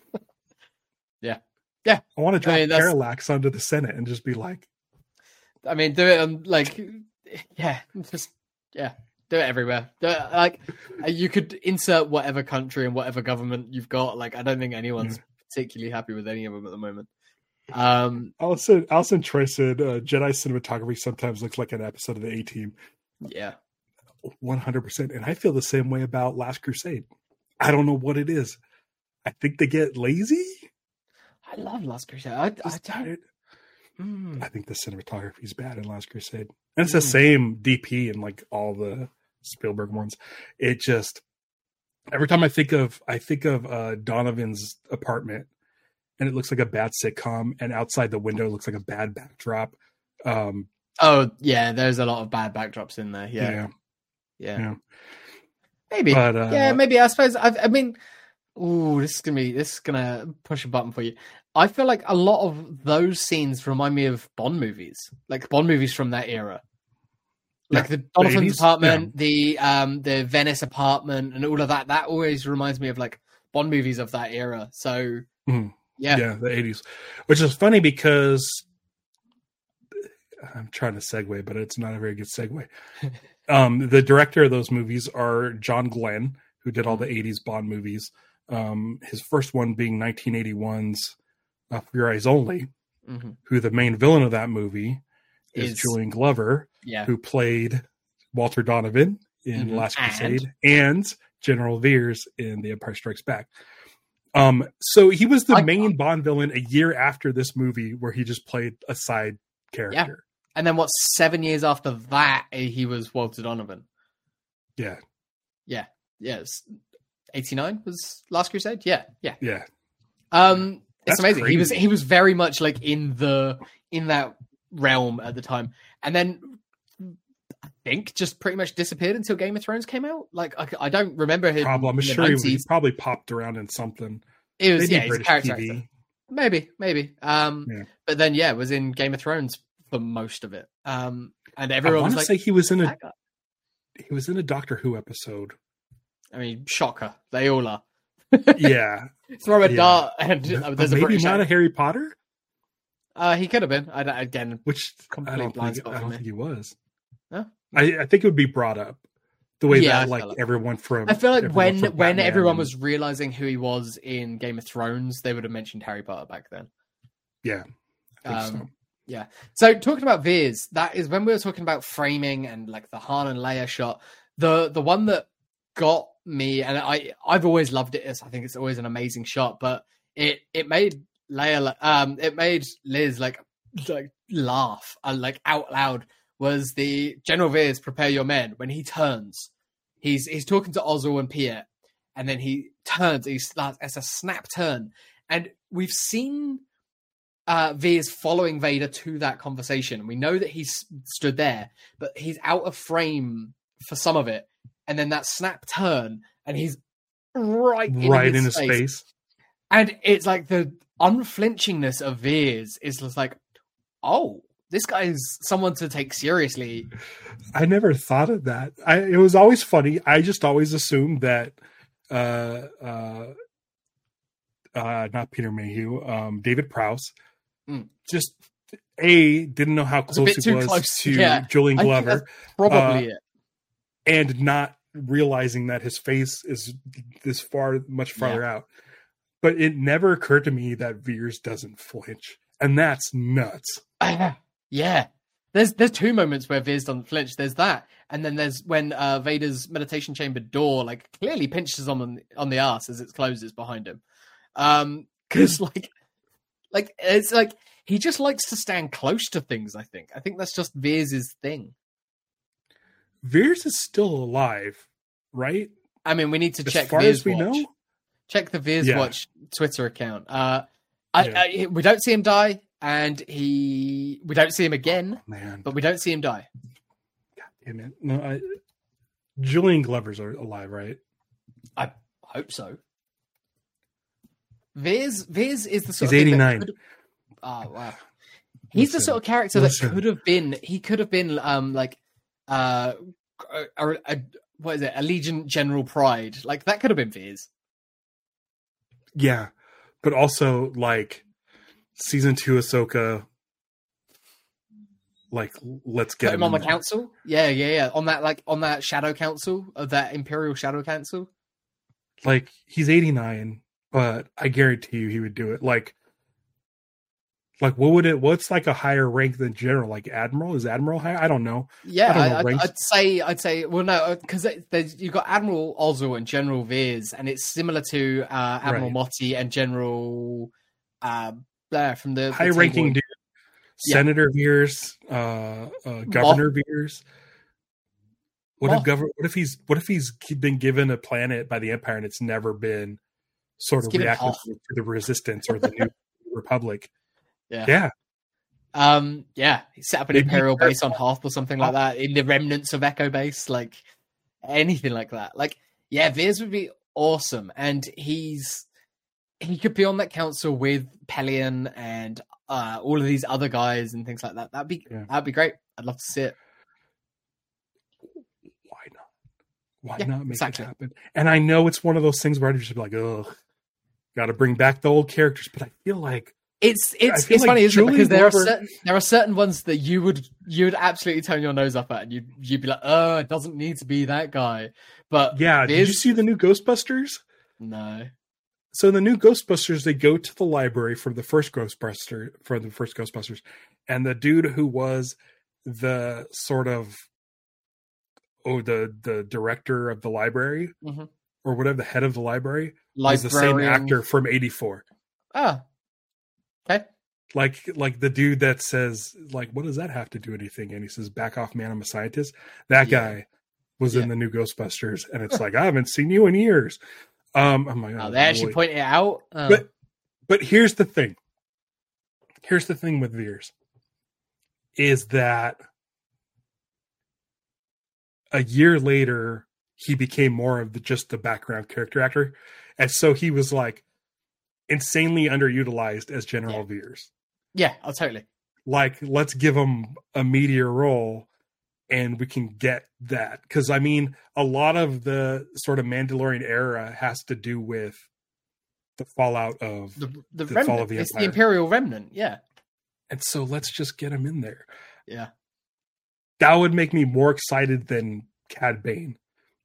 yeah. Yeah, I want to drop I mean, Parallax onto the Senate and just be like, I mean, do it um, like, yeah, just yeah, do it everywhere. Do it, like, you could insert whatever country and whatever government you've got. Like, I don't think anyone's yeah. particularly happy with any of them at the moment. Um, Alison, Alison Troy said, uh, Jedi cinematography sometimes looks like an episode of the A-Team. Yeah, one hundred percent. And I feel the same way about Last Crusade. I don't know what it is. I think they get lazy. I love Last Crusade. I, I don't. Mm. I think the cinematography is bad in Last Crusade, and it's mm. the same D P in like all the Spielberg ones. It just every time I think of I think of uh, Donovan's apartment, and it looks like a bad sitcom, and outside the window looks like a bad backdrop. Um, oh yeah, there's a lot of bad backdrops in there. Yeah, yeah, yeah. yeah. Maybe. But, uh, yeah, maybe. I suppose. I've, I mean. Ooh, this is gonna be this is gonna push a button for you. I feel like a lot of those scenes remind me of Bond movies, like Bond movies from that era, like yeah, the Donovan's apartment, yeah. the um, the Venice apartment, and all of that. That always reminds me of like Bond movies of that era. So mm. yeah, yeah, the eighties, which is funny because I'm trying to segue, but it's not a very good segue. um, the director of those movies are John Glenn, who did all the eighties Bond movies. Um, his first one being nineteen eighty-one's uh, For Your Eyes Only, mm-hmm. who the main villain of that movie is, is Julian Glover, yeah. who played Walter Donovan in mm-hmm. Last Crusade and? and General Veers in The Empire Strikes Back. Um, so he was the I, main Bond villain a year after this movie, where he just played a side character. Yeah. And then what? Seven years after that, he was Walter Donovan. Yeah. Yeah. Yes. eighty-nine was Last Crusade. Yeah, yeah, yeah. Um, it's That's amazing. crazy. He was he was very much like in the in that realm at the time, and then I think just pretty much disappeared until Game of Thrones came out. Like I, I don't remember him. Probably, I'm sure he, he probably popped around in something. It was maybe yeah, he's a character actor. Maybe, maybe. Um, yeah. But then yeah, was in Game of Thrones for most of it. Um, and everyone I want was to like, say he was in a he was in a Doctor Who episode. I mean, shocker. They all are. Yeah. Throw a yeah. dart and uh, there's maybe a British not actor. a Harry Potter? Uh, he could have been. I, again, which complete I don't, blind think, spot I don't me. think he was. Huh? I, I think it would be brought up. The way yeah, that like, like everyone from I feel like when when everyone and... was realizing who he was in Game of Thrones, they would have mentioned Harry Potter back then. Yeah. I think um, so. Yeah. So talking about Veers, that is when we were talking about framing and like the Han and Leia shot. The the one that got me, and I I've always loved it. I think it's always an amazing shot, but it it made Leia um it made Liz like like laugh and like out loud. Was the General Veers prepare your men when he turns, he's he's talking to Ozzel and Piet, and then he turns. He starts as a snap turn, and we've seen uh, Veers following Vader to that conversation. We know that he's stood there, but he's out of frame for some of it, and then that snap turn, and he's right in right his, in his face. face, and it's like the unflinchingness of Veers is just like, oh. This guy is someone to take seriously. I never thought of that. I, it was always funny. I just always assumed that, uh, uh, uh, not Peter Mayhew, um, David Prowse, mm. just A, didn't know how close he was close. to yeah. Julian Glover. Probably uh, it. And not realizing that his face is this far, much farther yeah. out. But it never occurred to me that Veers doesn't flinch. And that's nuts. Yeah, there's there's two moments where Veers doesn't flinch. There's that, and then there's when uh, Vader's meditation chamber door like clearly pinches on the, on the ass as it closes behind him. Um, because like, like it's like he just likes to stand close to things. I think. I think that's just Veers' thing. Veers is still alive, right? I mean, we need to as check far Veers as we Watch. know. Check the Veers yeah. Watch Twitter account. Uh, I, yeah. I we don't see him die. And he, we don't see him again, oh, man. but we don't see him die. God damn it! No, I, Julian Glover's alive, right? I hope so. Veers, Veers is the sort He's of eighty-nine. Could, oh wow! He's Listen. the sort of character Listen. that could have been. He could have been um like uh a, a, a, what is it? Allegiant General Pride. Like that could have been Veers. Yeah, but also like. Season two Ahsoka, like let's get Put him, him on the there. council. Yeah, yeah, yeah. On that, like on that Shadow Council of that Imperial Shadow Council. Like he's eighty-nine, but I guarantee you he would do it. Like, like what would it? What's like a higher rank than general? Like admiral? Is admiral higher? I don't know. Yeah, I don't know I, I'd, I'd say, I'd say. Well, no, because there's you've got Admiral Ozzel and General Veers, and it's similar to uh, Admiral right. Motti and General. Uh, There from the, the high-ranking dude, yeah. Senator Veers, uh, uh, Governor Moth. Veers. What Moth. if governor? What if he's? What if he's been given a planet by the Empire and it's never been sort Let's of reactive to the Resistance or the New Republic? Yeah, yeah, um, yeah. He set up an It'd Imperial base on Hoth or something like that in the remnants of Echo Base, like anything like that. Like, yeah, Veers would be awesome, and he's. He could be on that council with Pelion and uh, all of these other guys and things like that. That'd be yeah. that'd be great. I'd love to see it. Why not? Why yeah, not make exactly. it happen? And I know it's one of those things where I'd just be like, ugh, got to bring back the old characters. But I feel like it's it's it's like funny, isn't it? Because there Glover... are certain there are certain ones that you would you would absolutely turn your nose up at, and you you'd be like, oh, it doesn't need to be that guy. But yeah, did you see the new Ghostbusters? No. So in the new Ghostbusters, they go to the library from the first Ghostbuster, from the first Ghostbusters, and the dude who was the sort of oh the the director of the library mm-hmm. or whatever, the head of the library, Librarian. was the same actor from eighty-four. Ah, okay. Like like the dude that says like, what does that have to do with anything? And he says, "Back off, man! I'm a scientist." That yeah. guy was yeah. in the new Ghostbusters, and it's like I haven't seen you in years. Um, I'm like, oh, oh, they actually point it out. Oh. But, but here's the thing. Here's the thing with Veers is that a year later, he became more of the, just the background character actor. And so he was like insanely underutilized as General yeah. Veers. Yeah, oh, totally. Like, let's give him a meteor role and we can get that. Because, I mean, a lot of the sort of Mandalorian era has to do with the fallout of the, the, the remnant. fall of the It's Empire. the Imperial Remnant, yeah. And so let's just get him in there. Yeah. That would make me more excited than Cad Bane.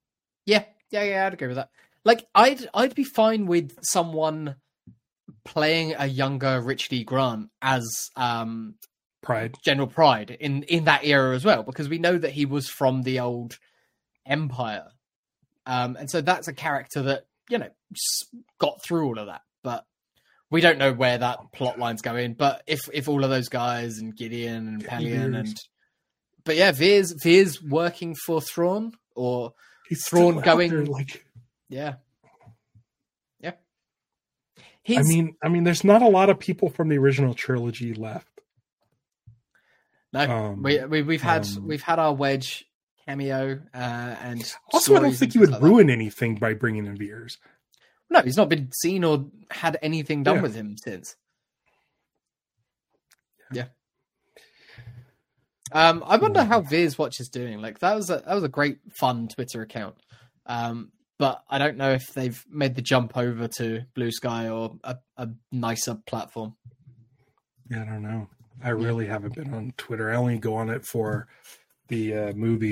Yeah, yeah, yeah, I'd agree with that. Like, I'd I'd be fine with someone playing a younger Richard E. Grant as um, Pride, General Pride in in that era as well, because we know that he was from the old Empire, um, and so that's a character that, you know, got through all of that. But we don't know where that plot line's going. But if if all of those guys and Gideon and Pelion and but yeah, Veer's Veer's working for Thrawn, or he's Thrawn going there, like yeah. He's, I mean, I mean, there's not a lot of people from the original trilogy left. No, um, we, we we've had um, we've had our Wedge cameo, uh, and also I don't think you would like ruin that. anything by bringing in Veers. No, he's not been seen or had anything done yeah. with him since. Yeah. Um, I wonder how Veers Watch is doing. Like that was a that was a great fun Twitter account. Um, but I don't know if they've made the jump over to Blue Sky or a, a nicer platform. Yeah, I don't know. I really haven't been on Twitter. I only go on it for the uh, movie.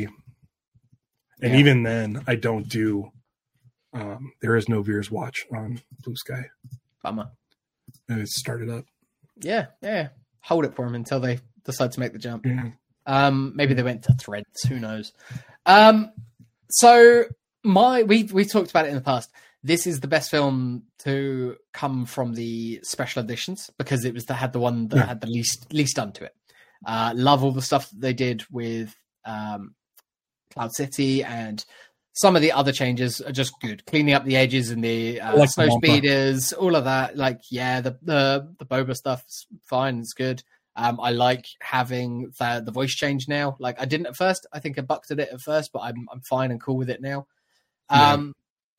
And yeah. even then, I don't do... Um, there is no Veers Watch on Blue Sky. Bummer. And it started up. Yeah, yeah. Hold it for them until they decide to make the jump. Yeah. Um, maybe they went to Threads. Who knows? Um, so... My we we talked about it in the past. This is the best film to come from the special editions because it was the had the one that yeah. had the least least done to it. Uh, love all the stuff that they did with um, Cloud City, and some of the other changes are just good. Cleaning up the edges and the uh, like snow speeders, all of that. Like yeah, the the the Boba stuff's fine. It's good. Um, I like having the the voice change now. Like I didn't at first. I think I bucked at it at first, but I'm I'm fine and cool with it now. Um,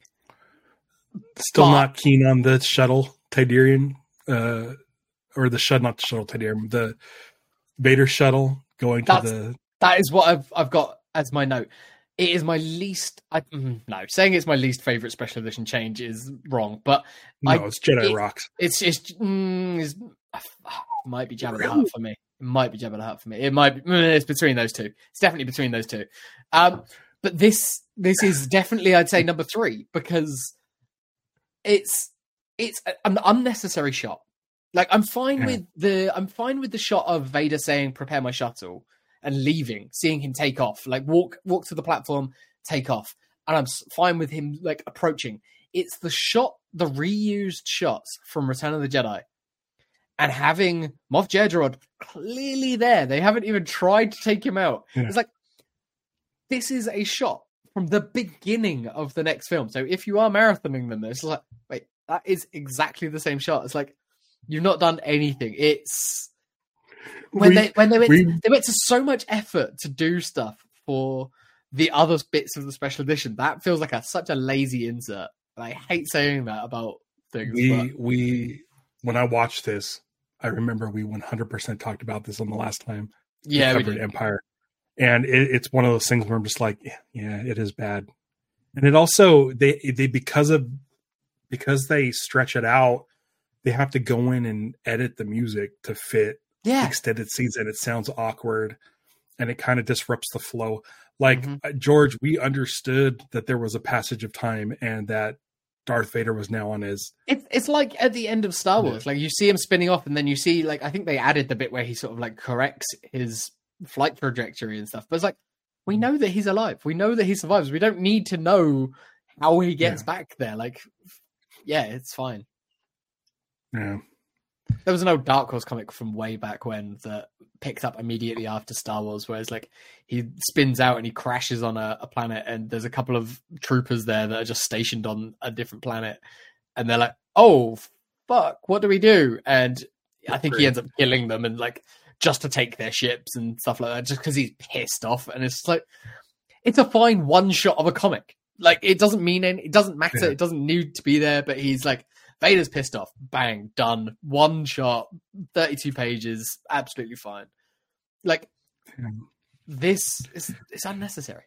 yeah. Still but, not keen on the shuttle Tidarian, uh, or the shuttle, not the shuttle Tidarian, the Vader shuttle going to the. That is what I've I've got as my note. It is my least. I, mm, no, saying it's my least favorite special edition change is wrong. But no, I, it's Jedi it, Rocks. It's it's, mm, it's it might be Jabba the Hutt for me. It might be Jabba the Hutt for me. It might be. It's between those two. It's definitely between those two. Um, but this. This is definitely, I'd say, number three because it's it's an unnecessary shot. Like I'm fine yeah. with the I'm fine with the shot of Vader saying "Prepare my shuttle" and leaving, seeing him take off, like walk walk to the platform, take off, and I'm fine with him like approaching. It's the shot, the reused shots from Return of the Jedi, and having Moff Jerjerrod clearly there. They haven't even tried to take him out. Yeah. It's like this is a shot from the beginning of the next film. So if you are marathoning them, it's like, wait, that is exactly the same shot. It's like you've not done anything. It's when we, they when they went we, they went to so much effort to do stuff for the other bits of the special edition. That feels like a such a lazy insert. And I hate saying that about things. We but... we when I watched this, I remember we one hundred percent talked about this on the last time. Yeah, we covered Empire. And it, it's one of those things where I'm just like, yeah, it is bad. And it also, they, they, because of, because they stretch it out, they have to go in and edit the music to fit yeah. extended scenes. And it sounds awkward and it kind of disrupts the flow. Like mm-hmm. George, we understood that there was a passage of time and that Darth Vader was now on his. It's it's like at the end of Star Wars, yeah. like you see him spinning off and then you see like, I think they added the bit where he sort of like corrects his flight trajectory and stuff, but it's like we know that he's alive, we know that he survives, we don't need to know how he gets yeah. back there. Like yeah, it's fine. Yeah, there was an old Dark Horse comic from way back when that picked up immediately after Star Wars, where it's like he spins out and he crashes on a, a planet and there's a couple of troopers there that are just stationed on a different planet and they're like, oh fuck, what do we do? And I think he ends up killing them and like just to take their ships and stuff like that, just because he's pissed off. And it's like, it's a fine one shot of a comic. Like, it doesn't mean any, it doesn't matter. Yeah. It doesn't need to be there, but he's like, Vader's pissed off. Bang, done. One shot, thirty-two pages, absolutely fine. Like, yeah. this is it's unnecessary.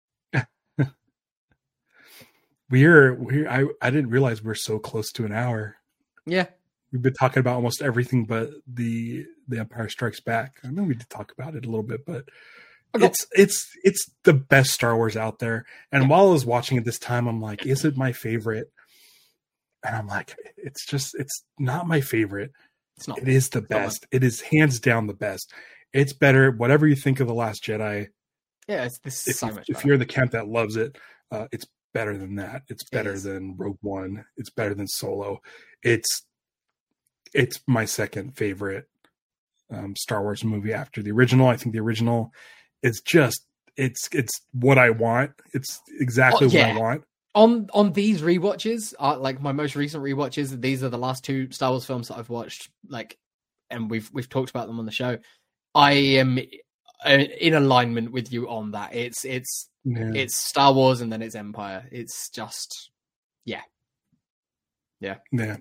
we're, we're, I, I didn't realize we're so close to an hour. Yeah. We've been talking about almost everything but the the Empire Strikes Back. I know we did talk about it a little bit, but It's it's it's the best Star Wars out there. And yeah. while I was watching it this time, I'm like, is it my favorite? And I'm like, it's just it's not my favorite. It's not. It is the best. It is hands down the best. It's better. Whatever you think of The Last Jedi. Yeah, it's this is if, so much if better. you're the camp that loves it, uh, it's better than that. It's better it than Rogue One. It's better than Solo. It's it's my second favorite um, Star Wars movie after the original. I think the original is just it's it's what I want. It's exactly oh, yeah. what I want. On on these rewatches, uh, like my most recent rewatches, these are the last two Star Wars films that I've watched. Like, and we've we've talked about them on the show. I am in alignment with you on that. It's it's yeah. it's Star Wars and then it's Empire. It's just yeah, yeah, yeah.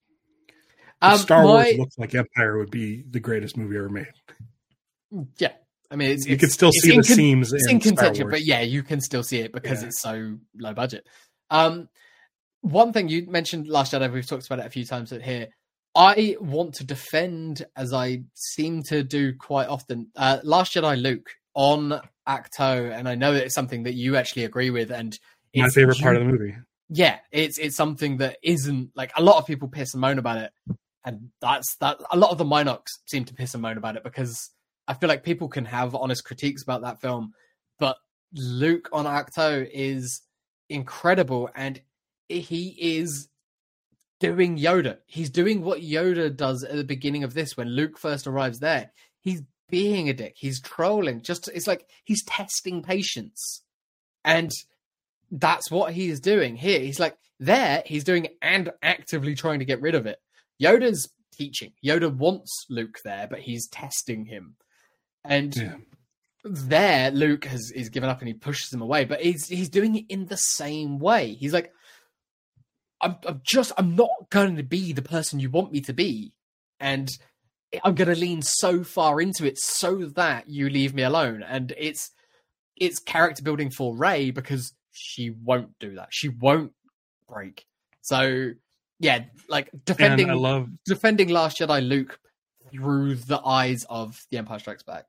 Um, Star my... Wars looks like Empire would be the greatest movie ever made. Yeah, I mean, it's, you it's, can still see the con- seams it's in, in contention, Star Wars. But yeah, you can still see it because yeah. it's so low budget. Um, one thing you mentioned, Last Jedi, we've talked about it a few times here. I want to defend, as I seem to do quite often, uh, Last Jedi Luke on Acto, and I know that it's something that you actually agree with. And my it's, favorite you, part of the movie. Yeah, it's it's something that isn't like a lot of people piss and moan about it, and that's that. A lot of the Minox seem to piss and moan about it because I feel like people can have honest critiques about that film, but Luke on Acto is incredible, and he is doing Yoda. He's doing what Yoda does at the beginning of this when Luke first arrives there. He's being a dick. He's trolling. Just it's like he's testing patience, and that's what he's doing here. He's like there. He's doing and actively trying to get rid of it. Yoda's teaching. Yoda wants Luke there, but he's testing him, and. Yeah. There, Luke has is given up and he pushes him away, but he's he's doing it in the same way. He's like, I'm, I'm just, I'm not going to be the person you want me to be, and I'm going to lean so far into it so that you leave me alone. And it's it's character building for Rey because she won't do that. She won't break. So yeah, like defending, and I love defending Last Jedi Luke through the eyes of The Empire Strikes Back.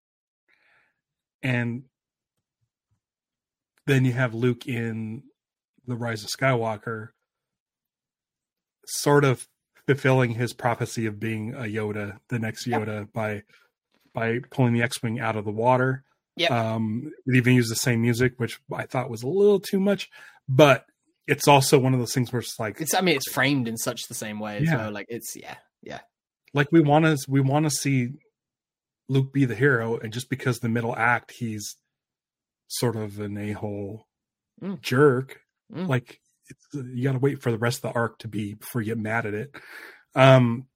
And then you have Luke in The Rise of Skywalker sort of fulfilling his prophecy of being a Yoda, the next Yoda, yep. by by pulling the X-Wing out of the water. Yep. Um, it even used the same music, which I thought was a little too much, but it's also one of those things where it's like... It's, I mean, it's framed in such the same way as yeah. well. Like, it's, yeah, yeah. Like, we want to we want to see Luke be the hero, and just because the middle act he's sort of an a-hole mm. jerk, mm. like it's, you got to wait for the rest of the arc to be before you get mad at it. Um,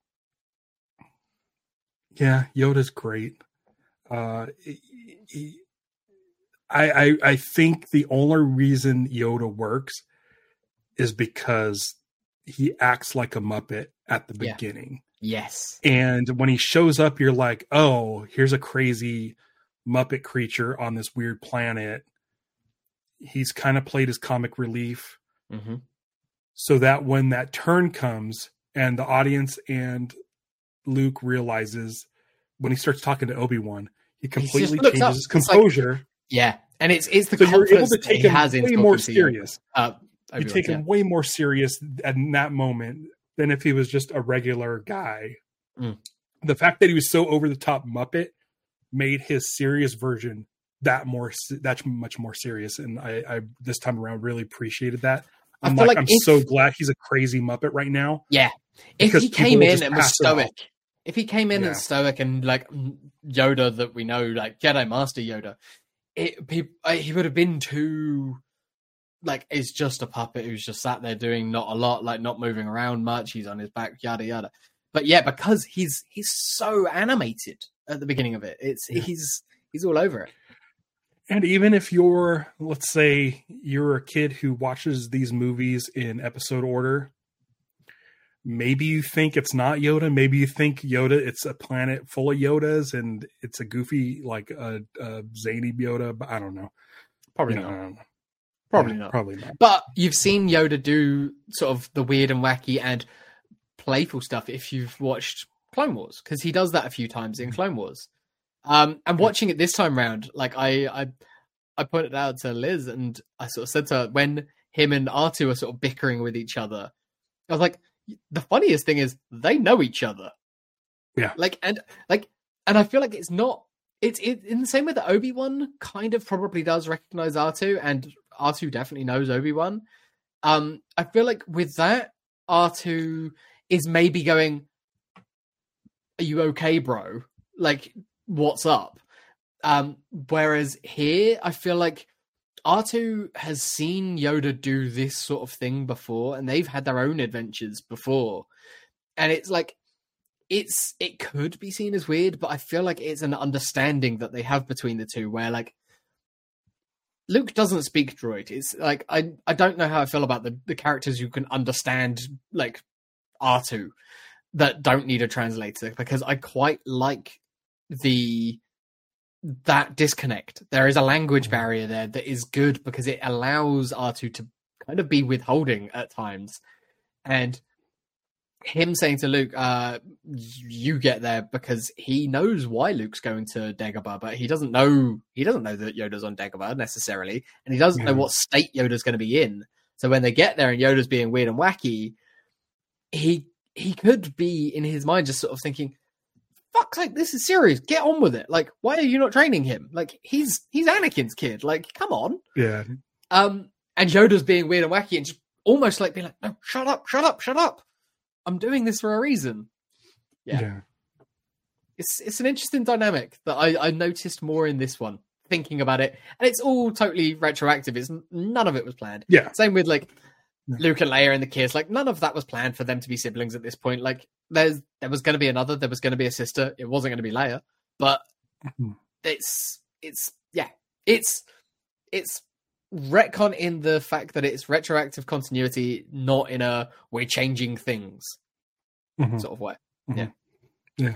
yeah, Yoda's great. Uh, he, he, I, I I think the only reason Yoda works is because he acts like a Muppet at the yeah. beginning. Yes. And when he shows up, you're like, oh, here's a crazy Muppet creature on this weird planet. He's kind of played as comic relief. Mm-hmm. So that when that turn comes and the audience and Luke realizes when he starts talking to Obi-Wan, he completely changes up. his composure. Like, yeah. And it's it's the so confidence you're able to take he him has way in more serious. Uh, you take him yeah. way more serious in that moment than if he was just a regular guy. Mm. The fact that he was so over the top Muppet made his serious version that more that's much more serious, and I, I this time around really appreciated that. I'm like, like I'm if, so glad he's a crazy Muppet right now. Yeah, if he came in and was stoic, if he came in yeah. and stoic and like Yoda that we know, like Jedi Master Yoda, it he, he would have been too. Like, it's just a puppet who's just sat there doing not a lot, like not moving around much. He's on his back, yada yada. But yeah, because he's he's so animated at the beginning of it, it's yeah. he's he's all over it. And even if you're, let's say, you're a kid who watches these movies in episode order, maybe you think it's not Yoda. Maybe you think Yoda, it's a planet full of Yodas, and it's a goofy, like a, a zany Yoda. But I don't know. Probably you not. Know, Probably yeah, not. Probably not. But you've seen Yoda do sort of the weird and wacky and playful stuff if you've watched Clone Wars, because he does that a few times in Clone Wars. Um, and watching it this time round, like I, I, I pointed out to Liz, and I sort of said to her when him and R two are sort of bickering with each other, I was like, the funniest thing is they know each other. Yeah. Like and like, and I feel like it's not. It's it, in the same way that Obi-Wan kind of probably does recognize R two, and R two definitely knows Obi-Wan. Um, I feel like with that, R two is maybe going, "Are you okay, bro? Like, what's up?" Um, whereas here, I feel like R two has seen Yoda do this sort of thing before, and they've had their own adventures before, and it's like. It's it could be seen as weird, but I feel like it's an understanding that they have between the two where like Luke doesn't speak droid. It's like I I don't know how I feel about the, the characters who can understand like R two that don't need a translator, because I quite like the that disconnect. There is a language barrier there that is good because it allows R two to kind of be withholding at times. And him saying to Luke, uh, you get there, because he knows why Luke's going to Dagobah, but he doesn't know he doesn't know that Yoda's on Dagobah necessarily, and he doesn't yeah. know what state Yoda's going to be in. So when they get there and Yoda's being weird and wacky, he he could be in his mind just sort of thinking, fuck's sake, this is serious. Get on with it. Like, why are you not training him? Like, he's he's Anakin's kid. Like, come on. Yeah. Um, and Yoda's being weird and wacky and just almost like being like, no, shut up, shut up, shut up. I'm doing this for a reason. Yeah. yeah. It's it's an interesting dynamic that I, I noticed more in this one, thinking about it. And it's all totally retroactive. It's none of it was planned. Yeah. Same with like yeah. Luke and Leia and the kids. Like, none of that was planned for them to be siblings at this point. Like, there's there was going to be another. There was going to be a sister. It wasn't going to be Leia. But mm-hmm. it's it's yeah. It's it's retcon in the fact that it's retroactive continuity, not in a we're changing things mm-hmm. sort of way. Mm-hmm. Yeah. Yeah.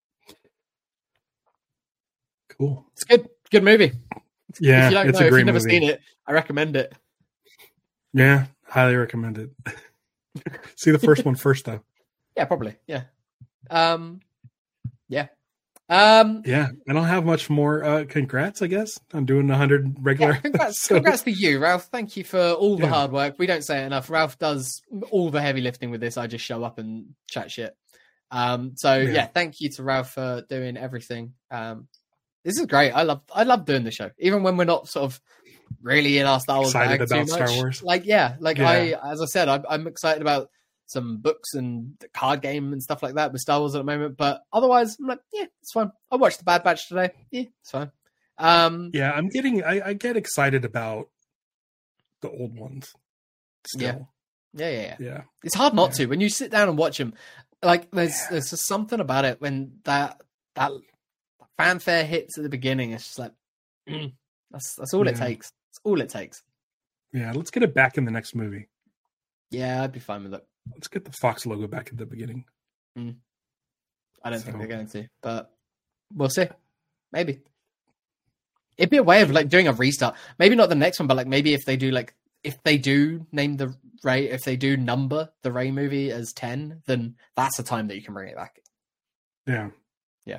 Cool. It's good. Good movie. Yeah. If you don't it's know, a great if you've never movie. seen it, I recommend it. Yeah. Highly recommend it. See the first one first though. Yeah, probably. Yeah. Um, yeah. Um, yeah, I don't have much more. Uh, congrats, I guess. I'm doing one hundred regular. Yeah, congrats, so. congrats to you, Ralph. Thank you for all the yeah. hard work. We don't say it enough. Ralph does all the heavy lifting with this. I just show up and chat shit. Um, so yeah. yeah, thank you to Ralph for doing everything. Um, this is great. I love, I love doing the show, even when we're not sort of really in our Star Wars excited bag about too much. Star Wars. Like, yeah, like yeah. I, as I said, I, I'm excited about some books and the card game and stuff like that with Star Wars at the moment, but otherwise I'm like, yeah, it's fine. I watched the Bad Batch today. Yeah, it's fine. Um, yeah, I'm getting, I, I get excited about the old ones. Still. Yeah. Yeah, yeah, yeah. yeah. It's hard not yeah. to when you sit down and watch them. Like, there's yeah. there's just something about it when that that fanfare hits at the beginning. It's just like, mm, that's that's all yeah. it takes. That's all it takes. Yeah, let's get it back in the next movie. Yeah, I'd be fine with it. Let's get the Fox logo back at the beginning. Mm. I don't so. think they're going to, but we'll see. Maybe. It'd be a way of like doing a restart. Maybe not the next one, but like maybe if they do like if they do name the Rey, if they do number the Rey movie as ten, then that's the time that you can bring it back. Yeah. Yeah.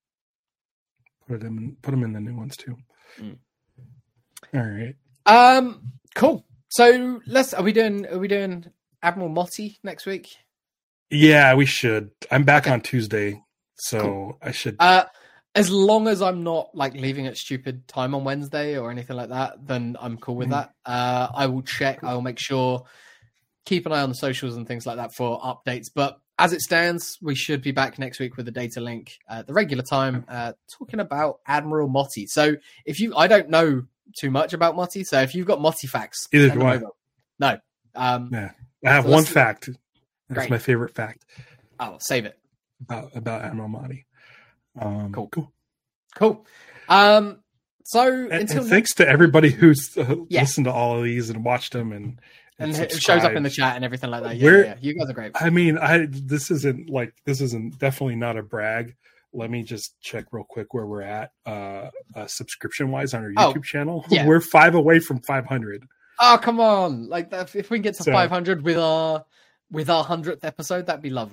Put them in, put them in the new ones too. Mm. All right. Um. Cool. So let's. Are we doing? Are we doing Admiral Motti next week? Yeah, we should. I'm back okay. on Tuesday, so cool. I should. Uh, as long as I'm not like leaving at stupid time on Wednesday or anything like that, then I'm cool with mm. that. Uh, I will check. I will make sure. Keep an eye on the socials and things like that for updates. But as it stands, we should be back next week with a data link at the regular time, uh, talking about Admiral Motti. So if you, I don't know too much about Motti, so if you've got Motti facts, either do I. No. Um, yeah. I have so one fact. That's great. My favorite fact. Oh, save it. About, about Admiral Motti. Um, cool. Cool. Cool. Um, so and, until and thanks to everybody who's uh, yeah. listened to all of these and watched them and, and, and it shows up in the chat and everything like that. Yeah, We're, yeah, you guys are great. I mean, I this isn't like this isn't definitely not a brag. Let me just check real quick where we're at uh, uh, subscription wise on our YouTube oh, channel. Yeah. We're five away from five hundred. Oh, come on. Like that, if we can get to so, five hundred with our, with our hundredth episode, that'd be lovely.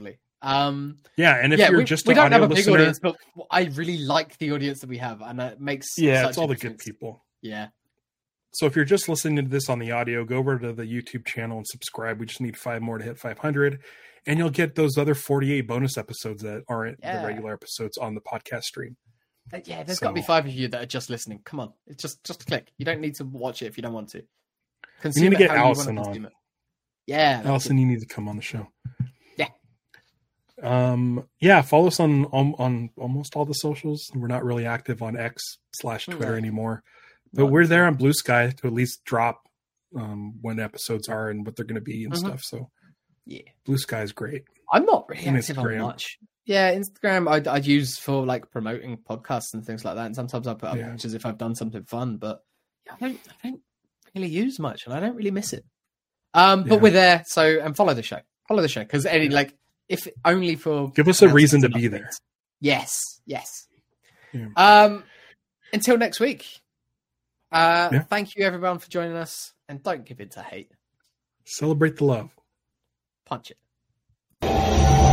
Um, yeah, and if yeah, you're we, just we an don't audio have a big listener, audience, but I really like the audience that we have, and it makes yeah, such it's all a the difference. good people. Yeah. So if you're just listening to this on the audio, go over to the YouTube channel and subscribe. We just need five more to hit five hundred, and you'll get those other forty-eight bonus episodes that aren't yeah. the regular episodes on the podcast stream. Yeah, there's so, got to be five of you that are just listening. Come on, it's just just a click. You don't need to watch it if you don't want to. Consume you need to get Allison on. It. Yeah, Allison, you need to come on the show. Yeah. Um. Yeah. Follow us on on, on almost all the socials. We're not really active on X slash Twitter right. anymore, but not we're there on Blue Sky to at least drop um, when episodes are and what they're going to be and mm-hmm. stuff. So yeah, Blue Sky is great. I'm not really and active on much. Yeah, Instagram I'd, I'd use for like promoting podcasts and things like that, and sometimes I put up yeah. pictures if I've done something fun. But yeah, I don't, I don't really use much, and I don't really miss it. Um, but yeah. we're there, so and follow the show, follow the show because any yeah. like if only for give us a reason to be there. Yes, yes. Yeah. Um, until next week. Uh, yeah. Thank you everyone for joining us, and don't give in to hate. Celebrate the love. Punch it.